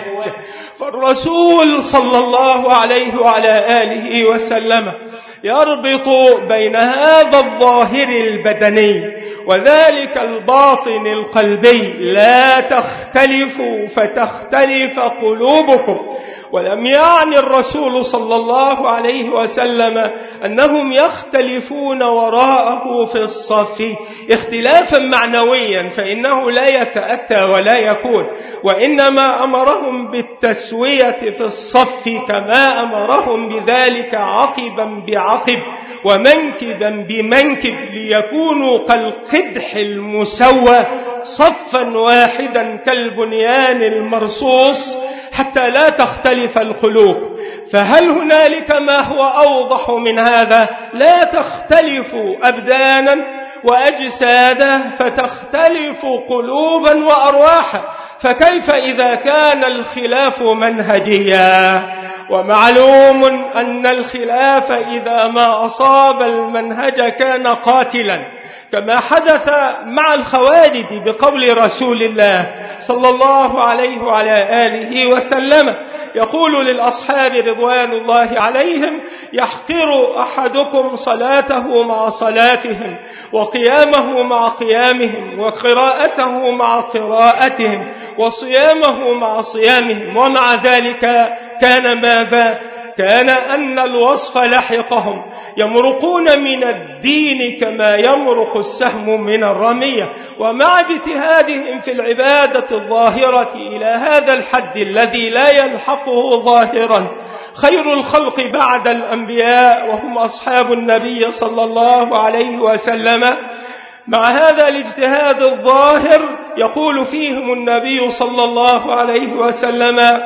فالرسول صلى الله عليه وعلى آله وسلم يربط بين هذا الظاهر البدني وذلك الباطن القلبي: لا تختلفوا فتختلف قلوبكم. ولم يعني الرسول صلى الله عليه وسلم أنهم يختلفون وراءه في الصف اختلافا معنويا، فإنه لا يتأتى ولا يكون، وإنما أمرهم بالتسوية في الصف كما أمرهم بذلك عقبا بعقب ومنكبا بمنكب، ليكونوا كالقدح المسوى صفا واحدا كالبنيان المرصوص حتى لا تختلف القلوب. فهل هنالك ما هو أوضح من هذا؟ لا تختلفوا أبدانا وأجسادا فتختلف قلوبا وأرواحا، فكيف إذا كان الخلاف منهجيا؟ ومعلوم أن الخلاف إذا ما أصاب المنهج كان قاتلا، كما حدث مع الخوارج بقول رسول الله صلى الله عليه وعلى آله وسلم، يقول للأصحاب رضوان الله عليهم: يحقر أحدكم صلاته مع صلاتهم، وقيامه مع قيامهم، وقراءته مع قراءتهم، وصيامه مع صيامهم. ومع ذلك كان ماذا؟ كان أن الوصف لحقهم، يمرقون من الدين كما يمرق السهم من الرمية. ومع اجتهادهم في العبادة الظاهرة إلى هذا الحد الذي لا يلحقه ظاهرا خير الخلق بعد الأنبياء وهم أصحاب النبي صلى الله عليه وسلم، مع هذا الاجتهاد الظاهر يقول فيهم النبي صلى الله عليه وسلم: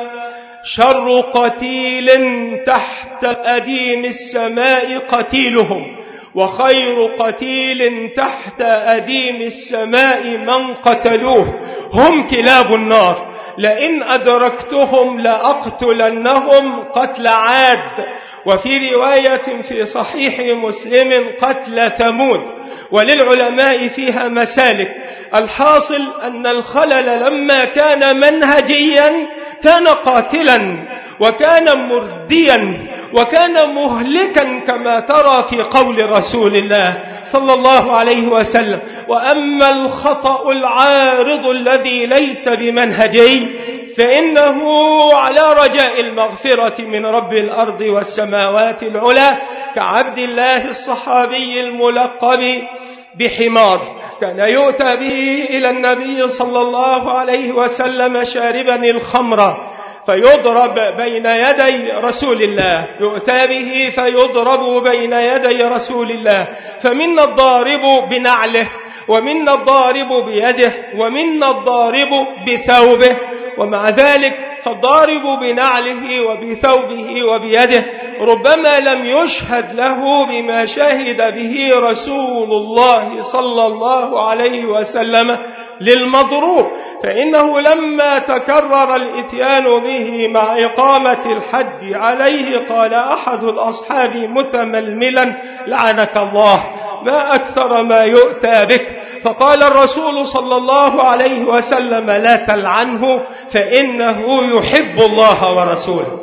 شر قتيل تحت أديم السماء قتيلهم، وخير قتيل تحت أديم السماء من قتلوه، هم كلاب النار، لئن أدركتهم لأقتلنهم قتل عاد. وفي رواية في صحيح مسلم قتل ثمود. وللعلماء فيها مسالك. الحاصل أن الخلل لما كان منهجيا كان قاتلا وكان مرديا وكان مهلكا، كما ترى في قول رسول الله صلى الله عليه وسلم. وأما الخطأ العارض الذي ليس بمنهجي فإنه على رجاء المغفرة من رب الأرض والسماوات العلى كعبد الله الصحابي الملقب بحمار، كان يؤتى به إلى النبي صلى الله عليه وسلم شاربا الخمر فيضرب بين يدي رسول الله، يؤتى به فيضرب بين يدي رسول الله، فمنا الضارب بنعله ومنا الضارب بيده ومنا الضارب بثوبه، ومع ذلك فالضارب بنعله وبثوبه وبيده ربما لم يشهد له بما شهد به رسول الله صلى الله عليه وسلم للمضروب، فإنه لما تكرر الإتيان به مع إقامة الحد عليه قال أحد الأصحاب متململا لعنك الله ما أكثر ما يؤتى بك، فقال الرسول صلى الله عليه وسلم لا تلعنه فإنه يحب الله ورسوله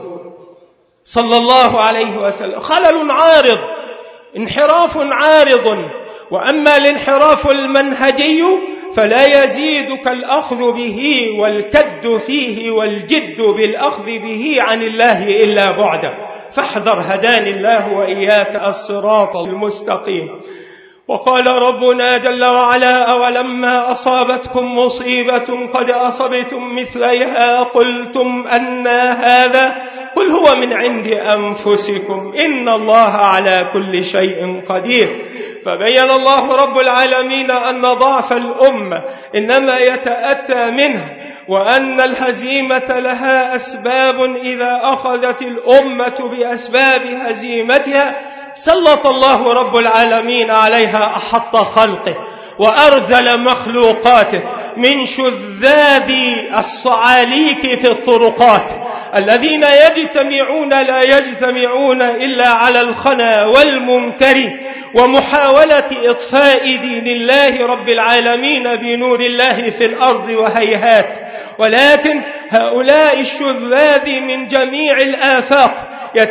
صلى الله عليه وسلم. خلل عارض، انحراف عارض، وأما الانحراف المنهجي فلا يزيدك الأخذ به والكد فيه والجد بالأخذ به عن الله إلا بعدا، فاحذر هداني الله وإياك الصراط المستقيم. وقال ربنا جل وعلا أولما أصابتكم مصيبة قد أصبتم مثليها قلتم أن هذا قل هو من عند أنفسكم إن الله على كل شيء قدير. فبين الله رب العالمين أن ضعف الأمة إنما يتأتى منه، وأن الهزيمة لها أسباب إذا أخذت الأمة بأسباب هزيمتها سلط الله رب العالمين عليها أحط خلقه وأرذل مخلوقاته من شذاذ الصعاليك في الطرقات الذين يجتمعون لا يجتمعون إلا على الخنا والمنكر ومحاولة إطفاء دين الله رب العالمين بنور الله في الأرض وهيهات. ولكن هؤلاء الشذاذ من جميع الآفاق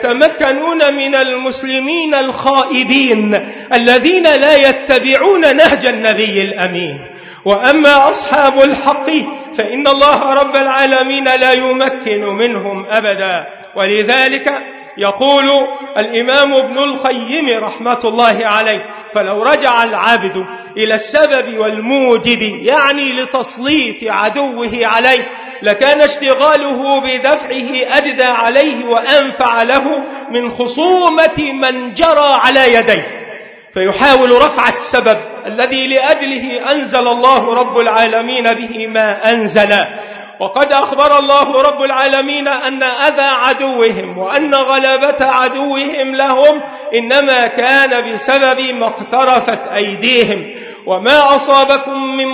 يتمكنون من المسلمين الخائبين الذين لا يتبعون نهج النبي الأمين. وأما أصحاب الحق فإن الله رب العالمين لا يمكن منهم أبدا. ولذلك يقول الإمام ابن القيم رحمة الله عليه فلو رجع العبد إلى السبب والموجب يعني لتسليط عدوه عليه لكان اشتغاله بدفعه أجدى عليه وأنفع له من خصومة من جرى على يديه، فيحاول رفع السبب الذي لأجله أنزل الله رب العالمين به ما أنزل. وقد أخبر الله رب العالمين أن أذى عدوهم وأن غلبة عدوهم لهم إنما كان بسبب ما اقترفت أيديهم، وما أصابكم من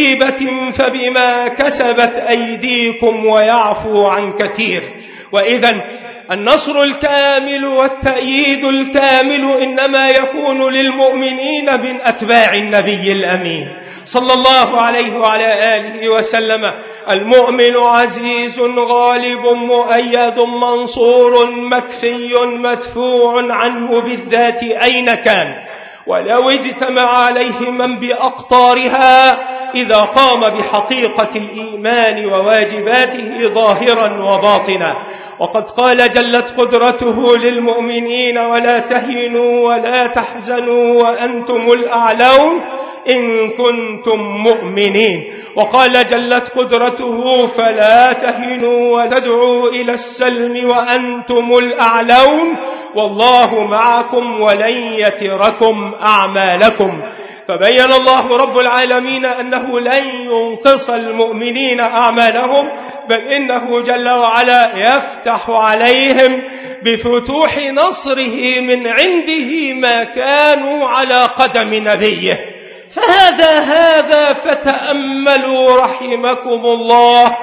مصيبة فبما كسبت أيديكم ويعفو عن كثير. وإذن النصر الكامل والتأييد الكامل إنما يكون للمؤمنين من أتباع النبي الأمين صلى الله عليه وعلى آله وسلم. المؤمن عزيز غالب مؤيد منصور مكفي مدفوع عنه بالذات أين كان، ولو اجتمع عليه من بأقطارها إذا قام بحقيقة الإيمان وواجباته ظاهرا وباطنا. وقد قال جلت قدرته للمؤمنين ولا تهنوا ولا تحزنوا وأنتم الأعلون إن كنتم مؤمنين. وقال جلت قدرته فلا تهنوا وتدعوا إلى السلم وأنتم الأعلون والله معكم ولن يتركم أعمالكم. فبين الله رب العالمين أنه لن ينقص المؤمنين أعمالهم، بل إنه جل وعلا يفتح عليهم بفتوح نصره من عنده ما كانوا على قدم نبيه. فهذا فتأملوا رحمكم الله،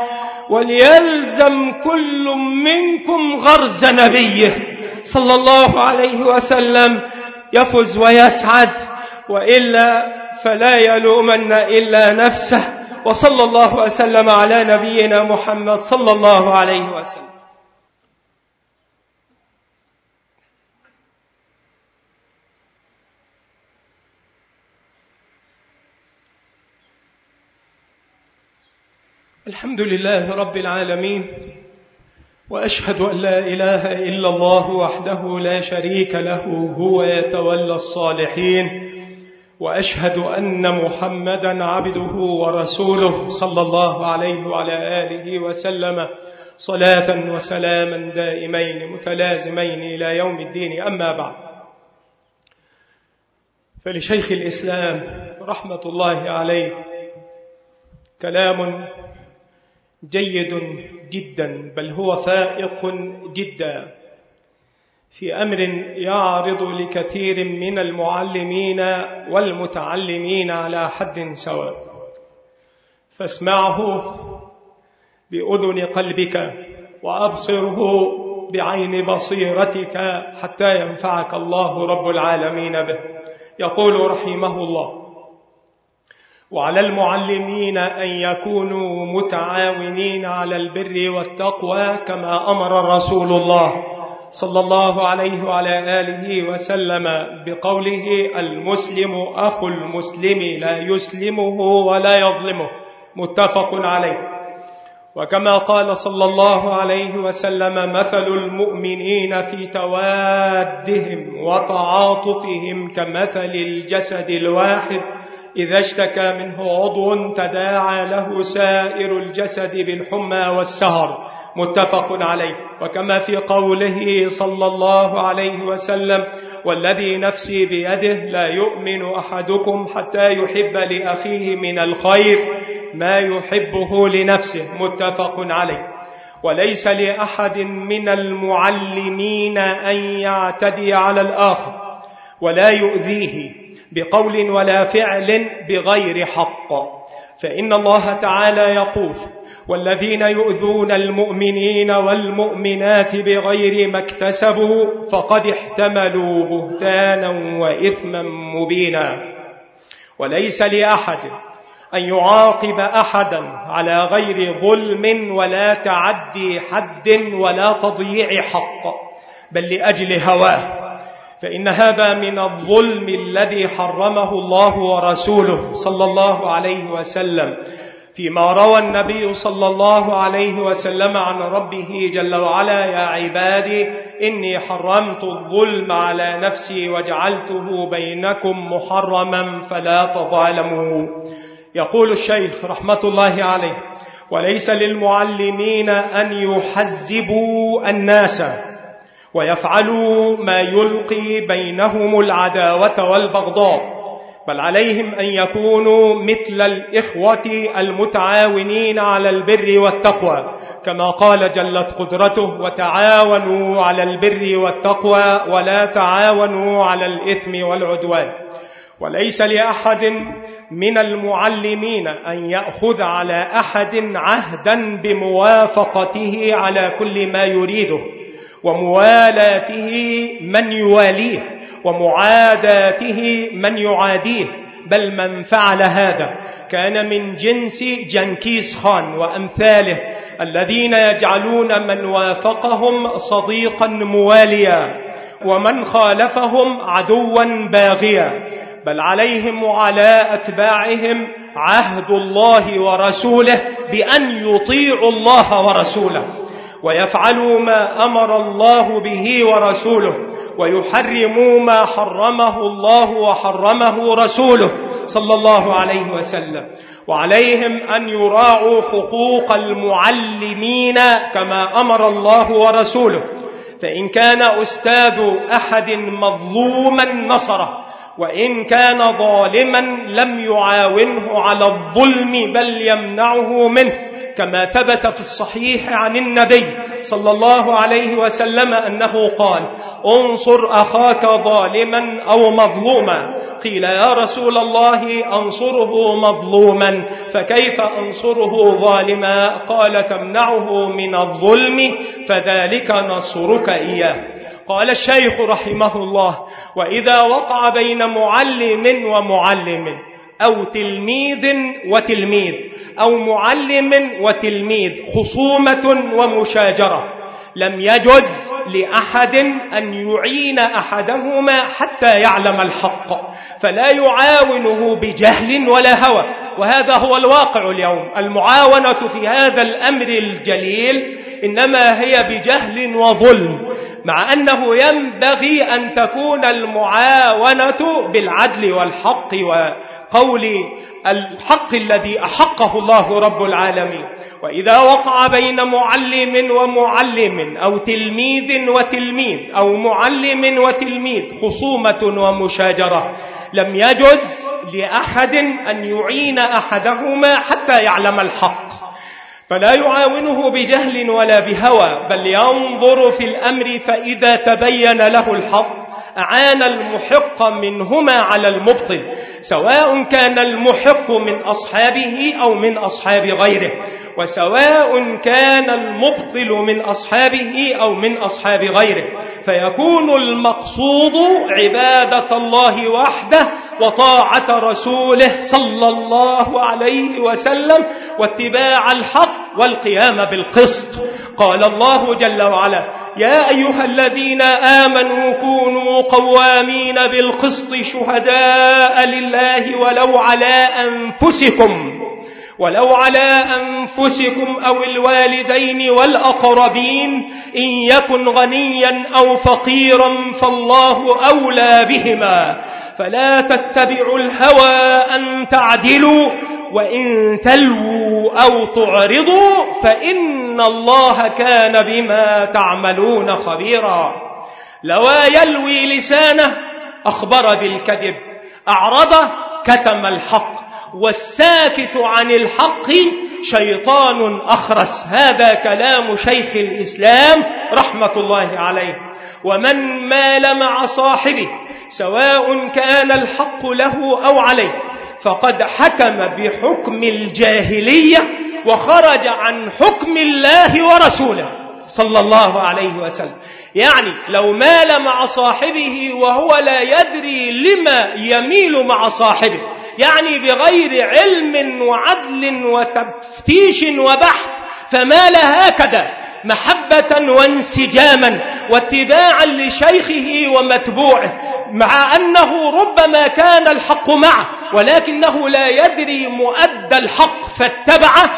وليلزم كل منكم غرز نبيه صلى الله عليه وسلم يفز ويسعد، وإلا فلا يلومن إلا نفسه. وصلى الله وسلم على نبينا محمد صلى الله عليه وسلم. الحمد الحمد لله رب العالمين، وأشهد أن لا إله إلا الله وحده لا شريك له، هو يتولى الصالحين، وأشهد أن محمدا عبده ورسوله صلى الله عليه وعلى آله وسلم صلاة وسلاما دائمين متلازمين إلى يوم الدين. أما بعد، فلشيخ الإسلام رحمة الله عليه كلام جيد جدا، بل هو فائق جدا في أمر يعرض لكثير من المعلمين والمتعلمين على حد سواء، فاسمعه بأذن قلبك وأبصره بعين بصيرتك حتى ينفعك الله رب العالمين به. يقول رحمه الله: وعلى المعلمين أن يكونوا متعاونين على البر والتقوى كما أمر رسول الله صلى الله عليه وعلى آله وسلم بقوله: المسلم أخو المسلم لا يسلمه ولا يظلمه، متفق عليه. وكما قال صلى الله عليه وسلم: مثل المؤمنين في توادهم وتعاطفهم كمثل الجسد الواحد إذا اشتكى منه عضو تداعى له سائر الجسد بالحمى والسهر، متفق عليه. وكما في قوله صلى الله عليه وسلم: والذي نفسي بيده لا يؤمن أحدكم حتى يحب لأخيه من الخير ما يحبه لنفسه، متفق عليه. وليس لأحد من المعلمين أن يعتدي على الآخر ولا يؤذيه بقول ولا فعل بغير حق، فإن الله تعالى يقول: والذين يؤذون المؤمنين والمؤمنات بغير ما اكتسبوا فقد احتملوا بهتانا وإثما مبينا. وليس لأحد أن يعاقب أحدا على غير ظلم ولا تعدي حد ولا تضييع حق، بل لأجل هواه، فإن هذا من الظلم الذي حرمه الله ورسوله صلى الله عليه وسلم، فيما روى النبي صلى الله عليه وسلم عن ربه جل وعلا: يا عبادي إني حرمت الظلم على نفسي وجعلته بينكم محرما فلا تظالموا. يقول الشيخ رحمة الله عليه: وليس للمعلمين أن يحزبوا الناس ويفعلوا ما يلقي بينهم العداوة والبغضاء، بل عليهم أن يكونوا مثل الإخوة المتعاونين على البر والتقوى، كما قال جلت قدرته: وتعاونوا على البر والتقوى ولا تعاونوا على الإثم والعدوان. وليس لأحد من المعلمين أن يأخذ على أحد عهدا بموافقته على كل ما يريده، وموالاته من يواليه، ومعاداته من يعاديه، بل من فعل هذا كان من جنس جنكيز خان وأمثاله الذين يجعلون من وافقهم صديقا مواليا ومن خالفهم عدوا باغيا، بل عليهم وعلى أتباعهم عهد الله ورسوله بأن يطيعوا الله ورسوله ويفعلوا ما أمر الله به ورسوله، ويحرموا ما حرمه الله وحرمه رسوله صلى الله عليه وسلم. وعليهم أن يراعوا حقوق المعلمين كما أمر الله ورسوله، فإن كان أستاذ أحد مظلوما نصره، وإن كان ظالما لم يعاونه على الظلم بل يمنعه منه، كما ثبت في الصحيح عن النبي صلى الله عليه وسلم أنه قال: انصر أخاك ظالما أو مظلوما. قيل: يا رسول الله أنصره مظلوما، فكيف أنصره ظالما؟ قال: تمنعه من الظلم فذلك نصرك إياه. قال الشيخ رحمه الله: وإذا وقع بين معلم ومعلم أو تلميذ وتلميذ أو معلم وتلميذ خصومة ومشاجرة، لم يجز لأحد أن يعين أحدهما حتى يعلم الحق، فلا يعاونه بجهل ولا هوى، وهذا هو الواقع اليوم. المعاونة في هذا الأمر الجليل إنما هي بجهل وظلم، مع أنه ينبغي أن تكون المعاونة بالعدل والحق وقول الحق الذي أحقه الله رب العالمين. وإذا وقع بين معلم ومعلم أو تلميذ وتلميذ أو معلم وتلميذ خصومة ومشاجرة، لم يجز لأحد أن يعين أحدهما حتى يعلم الحق، فلا يعاونه بجهل ولا بهوى، بل ينظر في الأمر، فإذا تبين له الحق أعان المحق منهما على المبطل، سواء كان المحق من أصحابه أو من أصحاب غيره، وسواء كان المبطل من أصحابه أو من أصحاب غيره، فيكون المقصود عبادة الله وحده وطاعة رسوله صلى الله عليه وسلم واتباع الحق والقيام بالقسط. قال الله جل وعلا: يا أيها الذين آمنوا كونوا قوامين بالقسط شهداء لله ولو على أنفسكم أو الوالدين والأقربين إن يكن غنيا أو فقيرا فالله أولى بهما فلا تتبعوا الهوى أن تعدلوا وإن تلووا أو تعرضوا فإن الله كان بما تعملون خبيرا. لوى يلوي لسانه أخبر بالكذب، أعرض كتم الحق، والساكت عن الحق شيطان أخرس. هذا كلام شيخ الإسلام رحمة الله عليه. ومن مال مع صاحبه سواء كان الحق له أو عليه فقد حكم بحكم الجاهلية وخرج عن حكم الله ورسوله صلى الله عليه وسلم. يعني لو مال مع صاحبه وهو لا يدري لما يميل مع صاحبه، يعني بغير علم وعدل وتفتيش وبحث، فمال هكذا محبة وانسجاما واتباعا لشيخه ومتبوعه، مع أنه ربما كان الحق معه ولكنه لا يدري مؤدى الحق فاتبعه،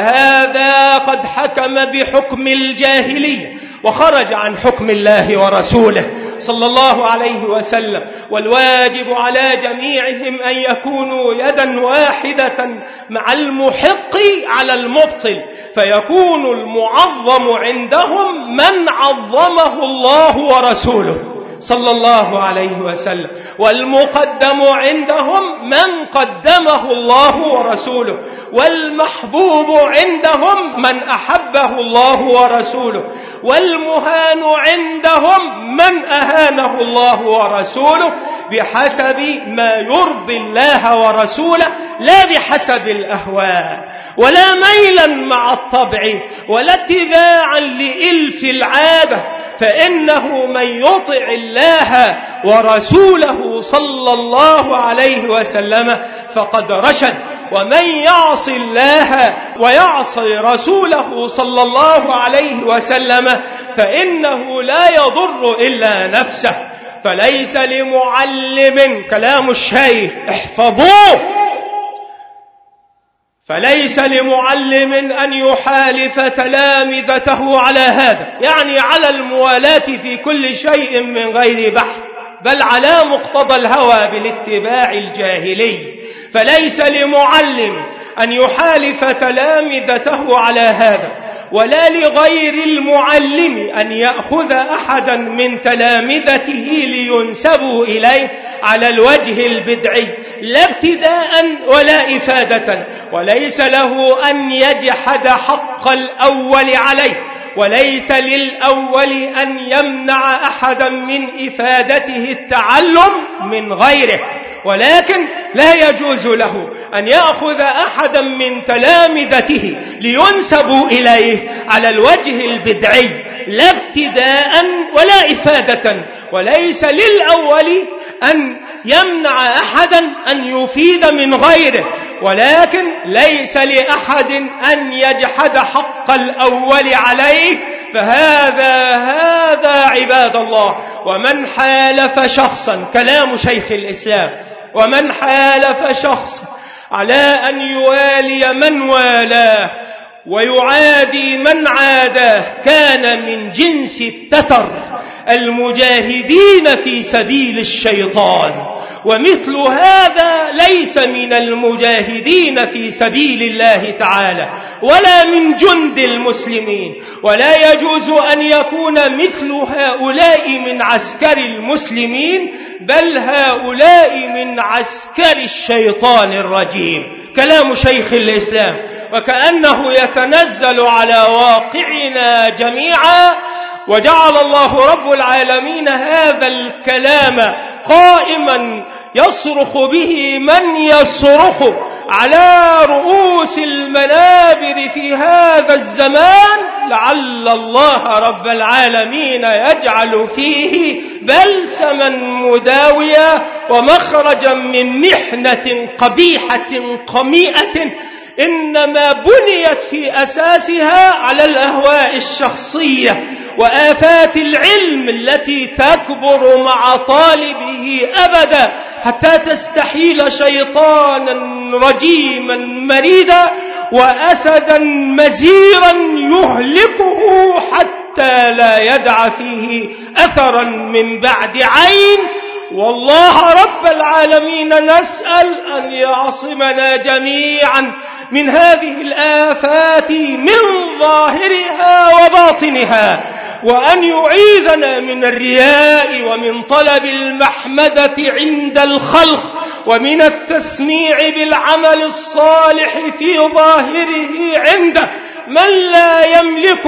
فهذا قد حكم بحكم الجاهلية وخرج عن حكم الله ورسوله صلى الله عليه وسلم. والواجب على جميعهم أن يكونوا يدا واحدة مع المحق على المبطل، فيكون المعظم عندهم من عظمه الله ورسوله صلى الله عليه وسلم، والمقدم عندهم من قدمه الله ورسوله، والمحبوب عندهم من أحبه الله ورسوله، والمهان عندهم من أهانه الله ورسوله، بحسب ما يرضي الله ورسوله لا بحسب الأهواء، ولا ميلا مع الطبع ولا اتباعا لإلف العادة، فإنه من يطع الله ورسوله صلى الله عليه وسلم فقد رشد، ومن يعص الله ويعصي رسوله صلى الله عليه وسلم فإنه لا يضر إلا نفسه. فليس لمعلم، كلام الشيخ احفظوه، فليس لمعلم أن يحالف تلامذته على هذا، يعني على الموالاة في كل شيء من غير بحث، بل على مقتضى الهوى بالاتباع الجاهلي. فليس لمعلم أن يحالف تلامذته على هذا، ولا لغير المعلم أن يأخذ أحدا من تلامذته لينسبوا إليه على الوجه البدعي، لا ابتداء ولا إفادة. وليس له أن يجحد حق الأول عليه، وليس للأول أن يمنع أحدا من إفادته التعلم من غيره، ولكن لا يجوز له أن يأخذ أحدا من تلامذته لينسبوا إليه على الوجه البدعي، لا ابتداء ولا إفادة. وليس للأول أن يمنع أحدا أن يفيد من غيره، ولكن ليس لأحد أن يجحد حق الأول عليه، فهذا عباد الله. ومن حالف شخصا، كلام شيخ الإسلام، ومن حالف شخص على أن يوالي من والاه ويعادي من عاداه كان من جنس التتر المجاهدين في سبيل الشيطان، ومثل هذا ليس من المجاهدين في سبيل الله تعالى ولا من جند المسلمين، ولا يجوز أن يكون مثل هؤلاء من عسكر المسلمين، بل هؤلاء من عسكر الشيطان الرجيم. كلام شيخ الإسلام وكأنه يتنزل على واقعنا جميعا، وجعل الله رب العالمين هذا الكلام قائما يصرخ به من يصرخ على رؤوس المنابر في هذا الزمان، لعل الله رب العالمين يجعل فيه بلسما مداويا ومخرجا من محنة قبيحة قميئة إنما بنيت في أساسها على الأهواء الشخصية وآفات العلم التي تكبر مع طالبه أبدا، حتى تستحيل شيطانا رجيما مريدا وأسدا مزيرا يهلكه حتى لا يدع فيه أثرا من بعد عين. والله رب العالمين نسأل أن يعصمنا جميعا من هذه الآفات من ظاهرها وباطنها، وأن يعيذنا من الرياء ومن طلب المحمدة عند الخلق ومن التسميع بالعمل الصالح في ظاهره عنده من لا يملك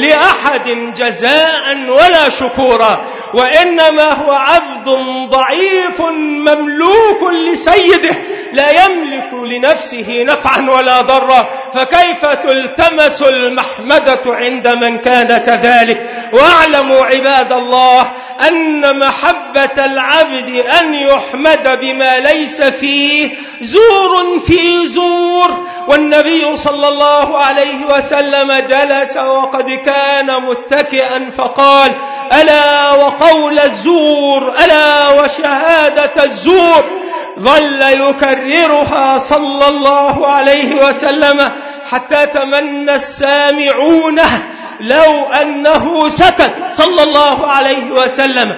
لأحد جزاء ولا شكورا، وإنما هو عبد ضعيف مملوك لسيده لا يملك لنفسه نفعا ولا ضرا، فكيف تلتمس المحمدة عند من كان كذلك؟ واعلموا عباد الله أن محبة العبد أن يحمد بما ليس فيه زور في زور. والنبي صلى الله عليه وسلم جلس وقد كان متكئا فقال: ألا وقول الزور، ألا وشهادة الزور. ظل يكررها صلى الله عليه وسلم حتى تمنى السامعون لو أنه سكت صلى الله عليه وسلم.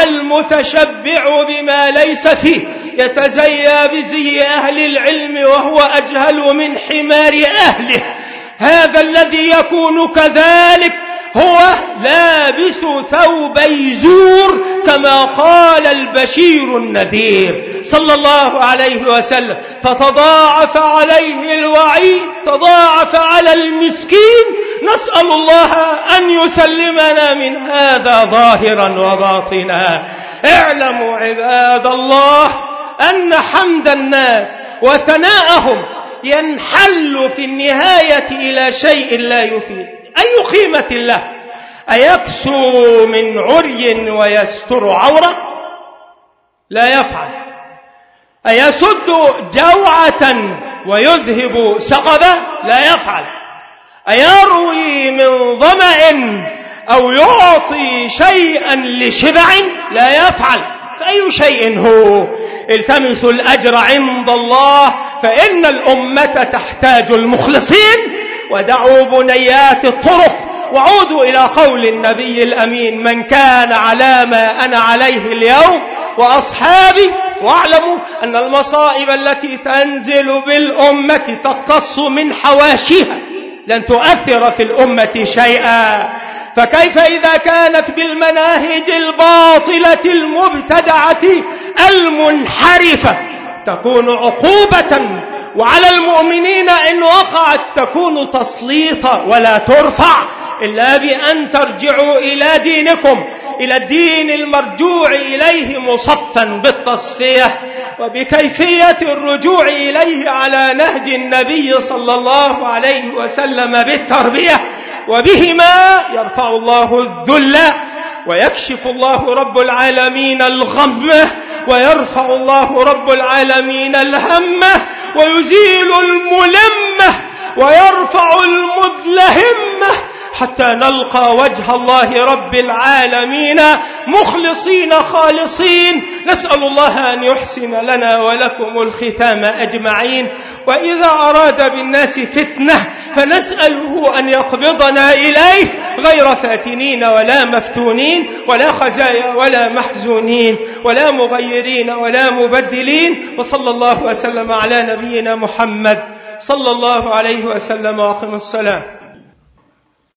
والمتشبع بما ليس فيه يتزيى بزي أهل العلم وهو أجهل من حمار أهله. هذا الذي يكون كذلك هو لابس ثوبي زور كما قال البشير النذير صلى الله عليه وسلم، فتضاعف عليه الوعيد، تضاعف على المسكين. نسأل الله أن يسلمنا من هذا ظاهرا وباطنا. اعلموا عباد الله أن حمد الناس وثناءهم ينحل في النهاية إلى شيء لا يفيد. أي قيمة له؟ أيكسو من عري ويستر عورة؟ لا يفعل. أيسد جوعة ويذهب سقبة؟ لا يفعل. أيروي من ظمأ أو يعطي شيئا لشبع؟ لا يفعل. فأي شيء هو؟ التمسوا الأجر عند الله، فإن الأمة تحتاج المخلصين، ودعوا بنيات الطرق، وعودوا إلى قول النبي الأمين: من كان على ما أنا عليه اليوم وأصحابي. واعلموا أن المصائب التي تنزل بالأمة تقتص من حواشيها، لن تؤثر في الأمة شيئا. فكيف إذا كانت بالمناهج الباطلة المبتدعة المنحرفة تكون عقوبة، وعلى المؤمنين إن وقعت تكون تسليطا ولا ترفع إلا بأن ترجعوا إلى دينكم، إلى الدين المرجوع إليه مصفا بالتصفية وبكيفية الرجوع إليه على نهج النبي صلى الله عليه وسلم بالتربية، وبهما يرفع الله الذل ويكشف الله رب العالمين الغمة، ويرفع الله رب العالمين الهمة، ويزيل الملمة، ويرفع المدلهمة، حتى نلقى وجه الله رب العالمين مخلصين خالصين. نسأل الله أن يحسن لنا ولكم الختام أجمعين. وإذا أراد بالناس فتنة فنسأله أن يقبضنا إليه غير فاتنين ولا مفتونين ولا خزايا ولا محزونين ولا مغيرين ولا مبدلين. وصلى الله وسلم على نبينا محمد صلى الله عليه وسلم. وأقم الصلاة.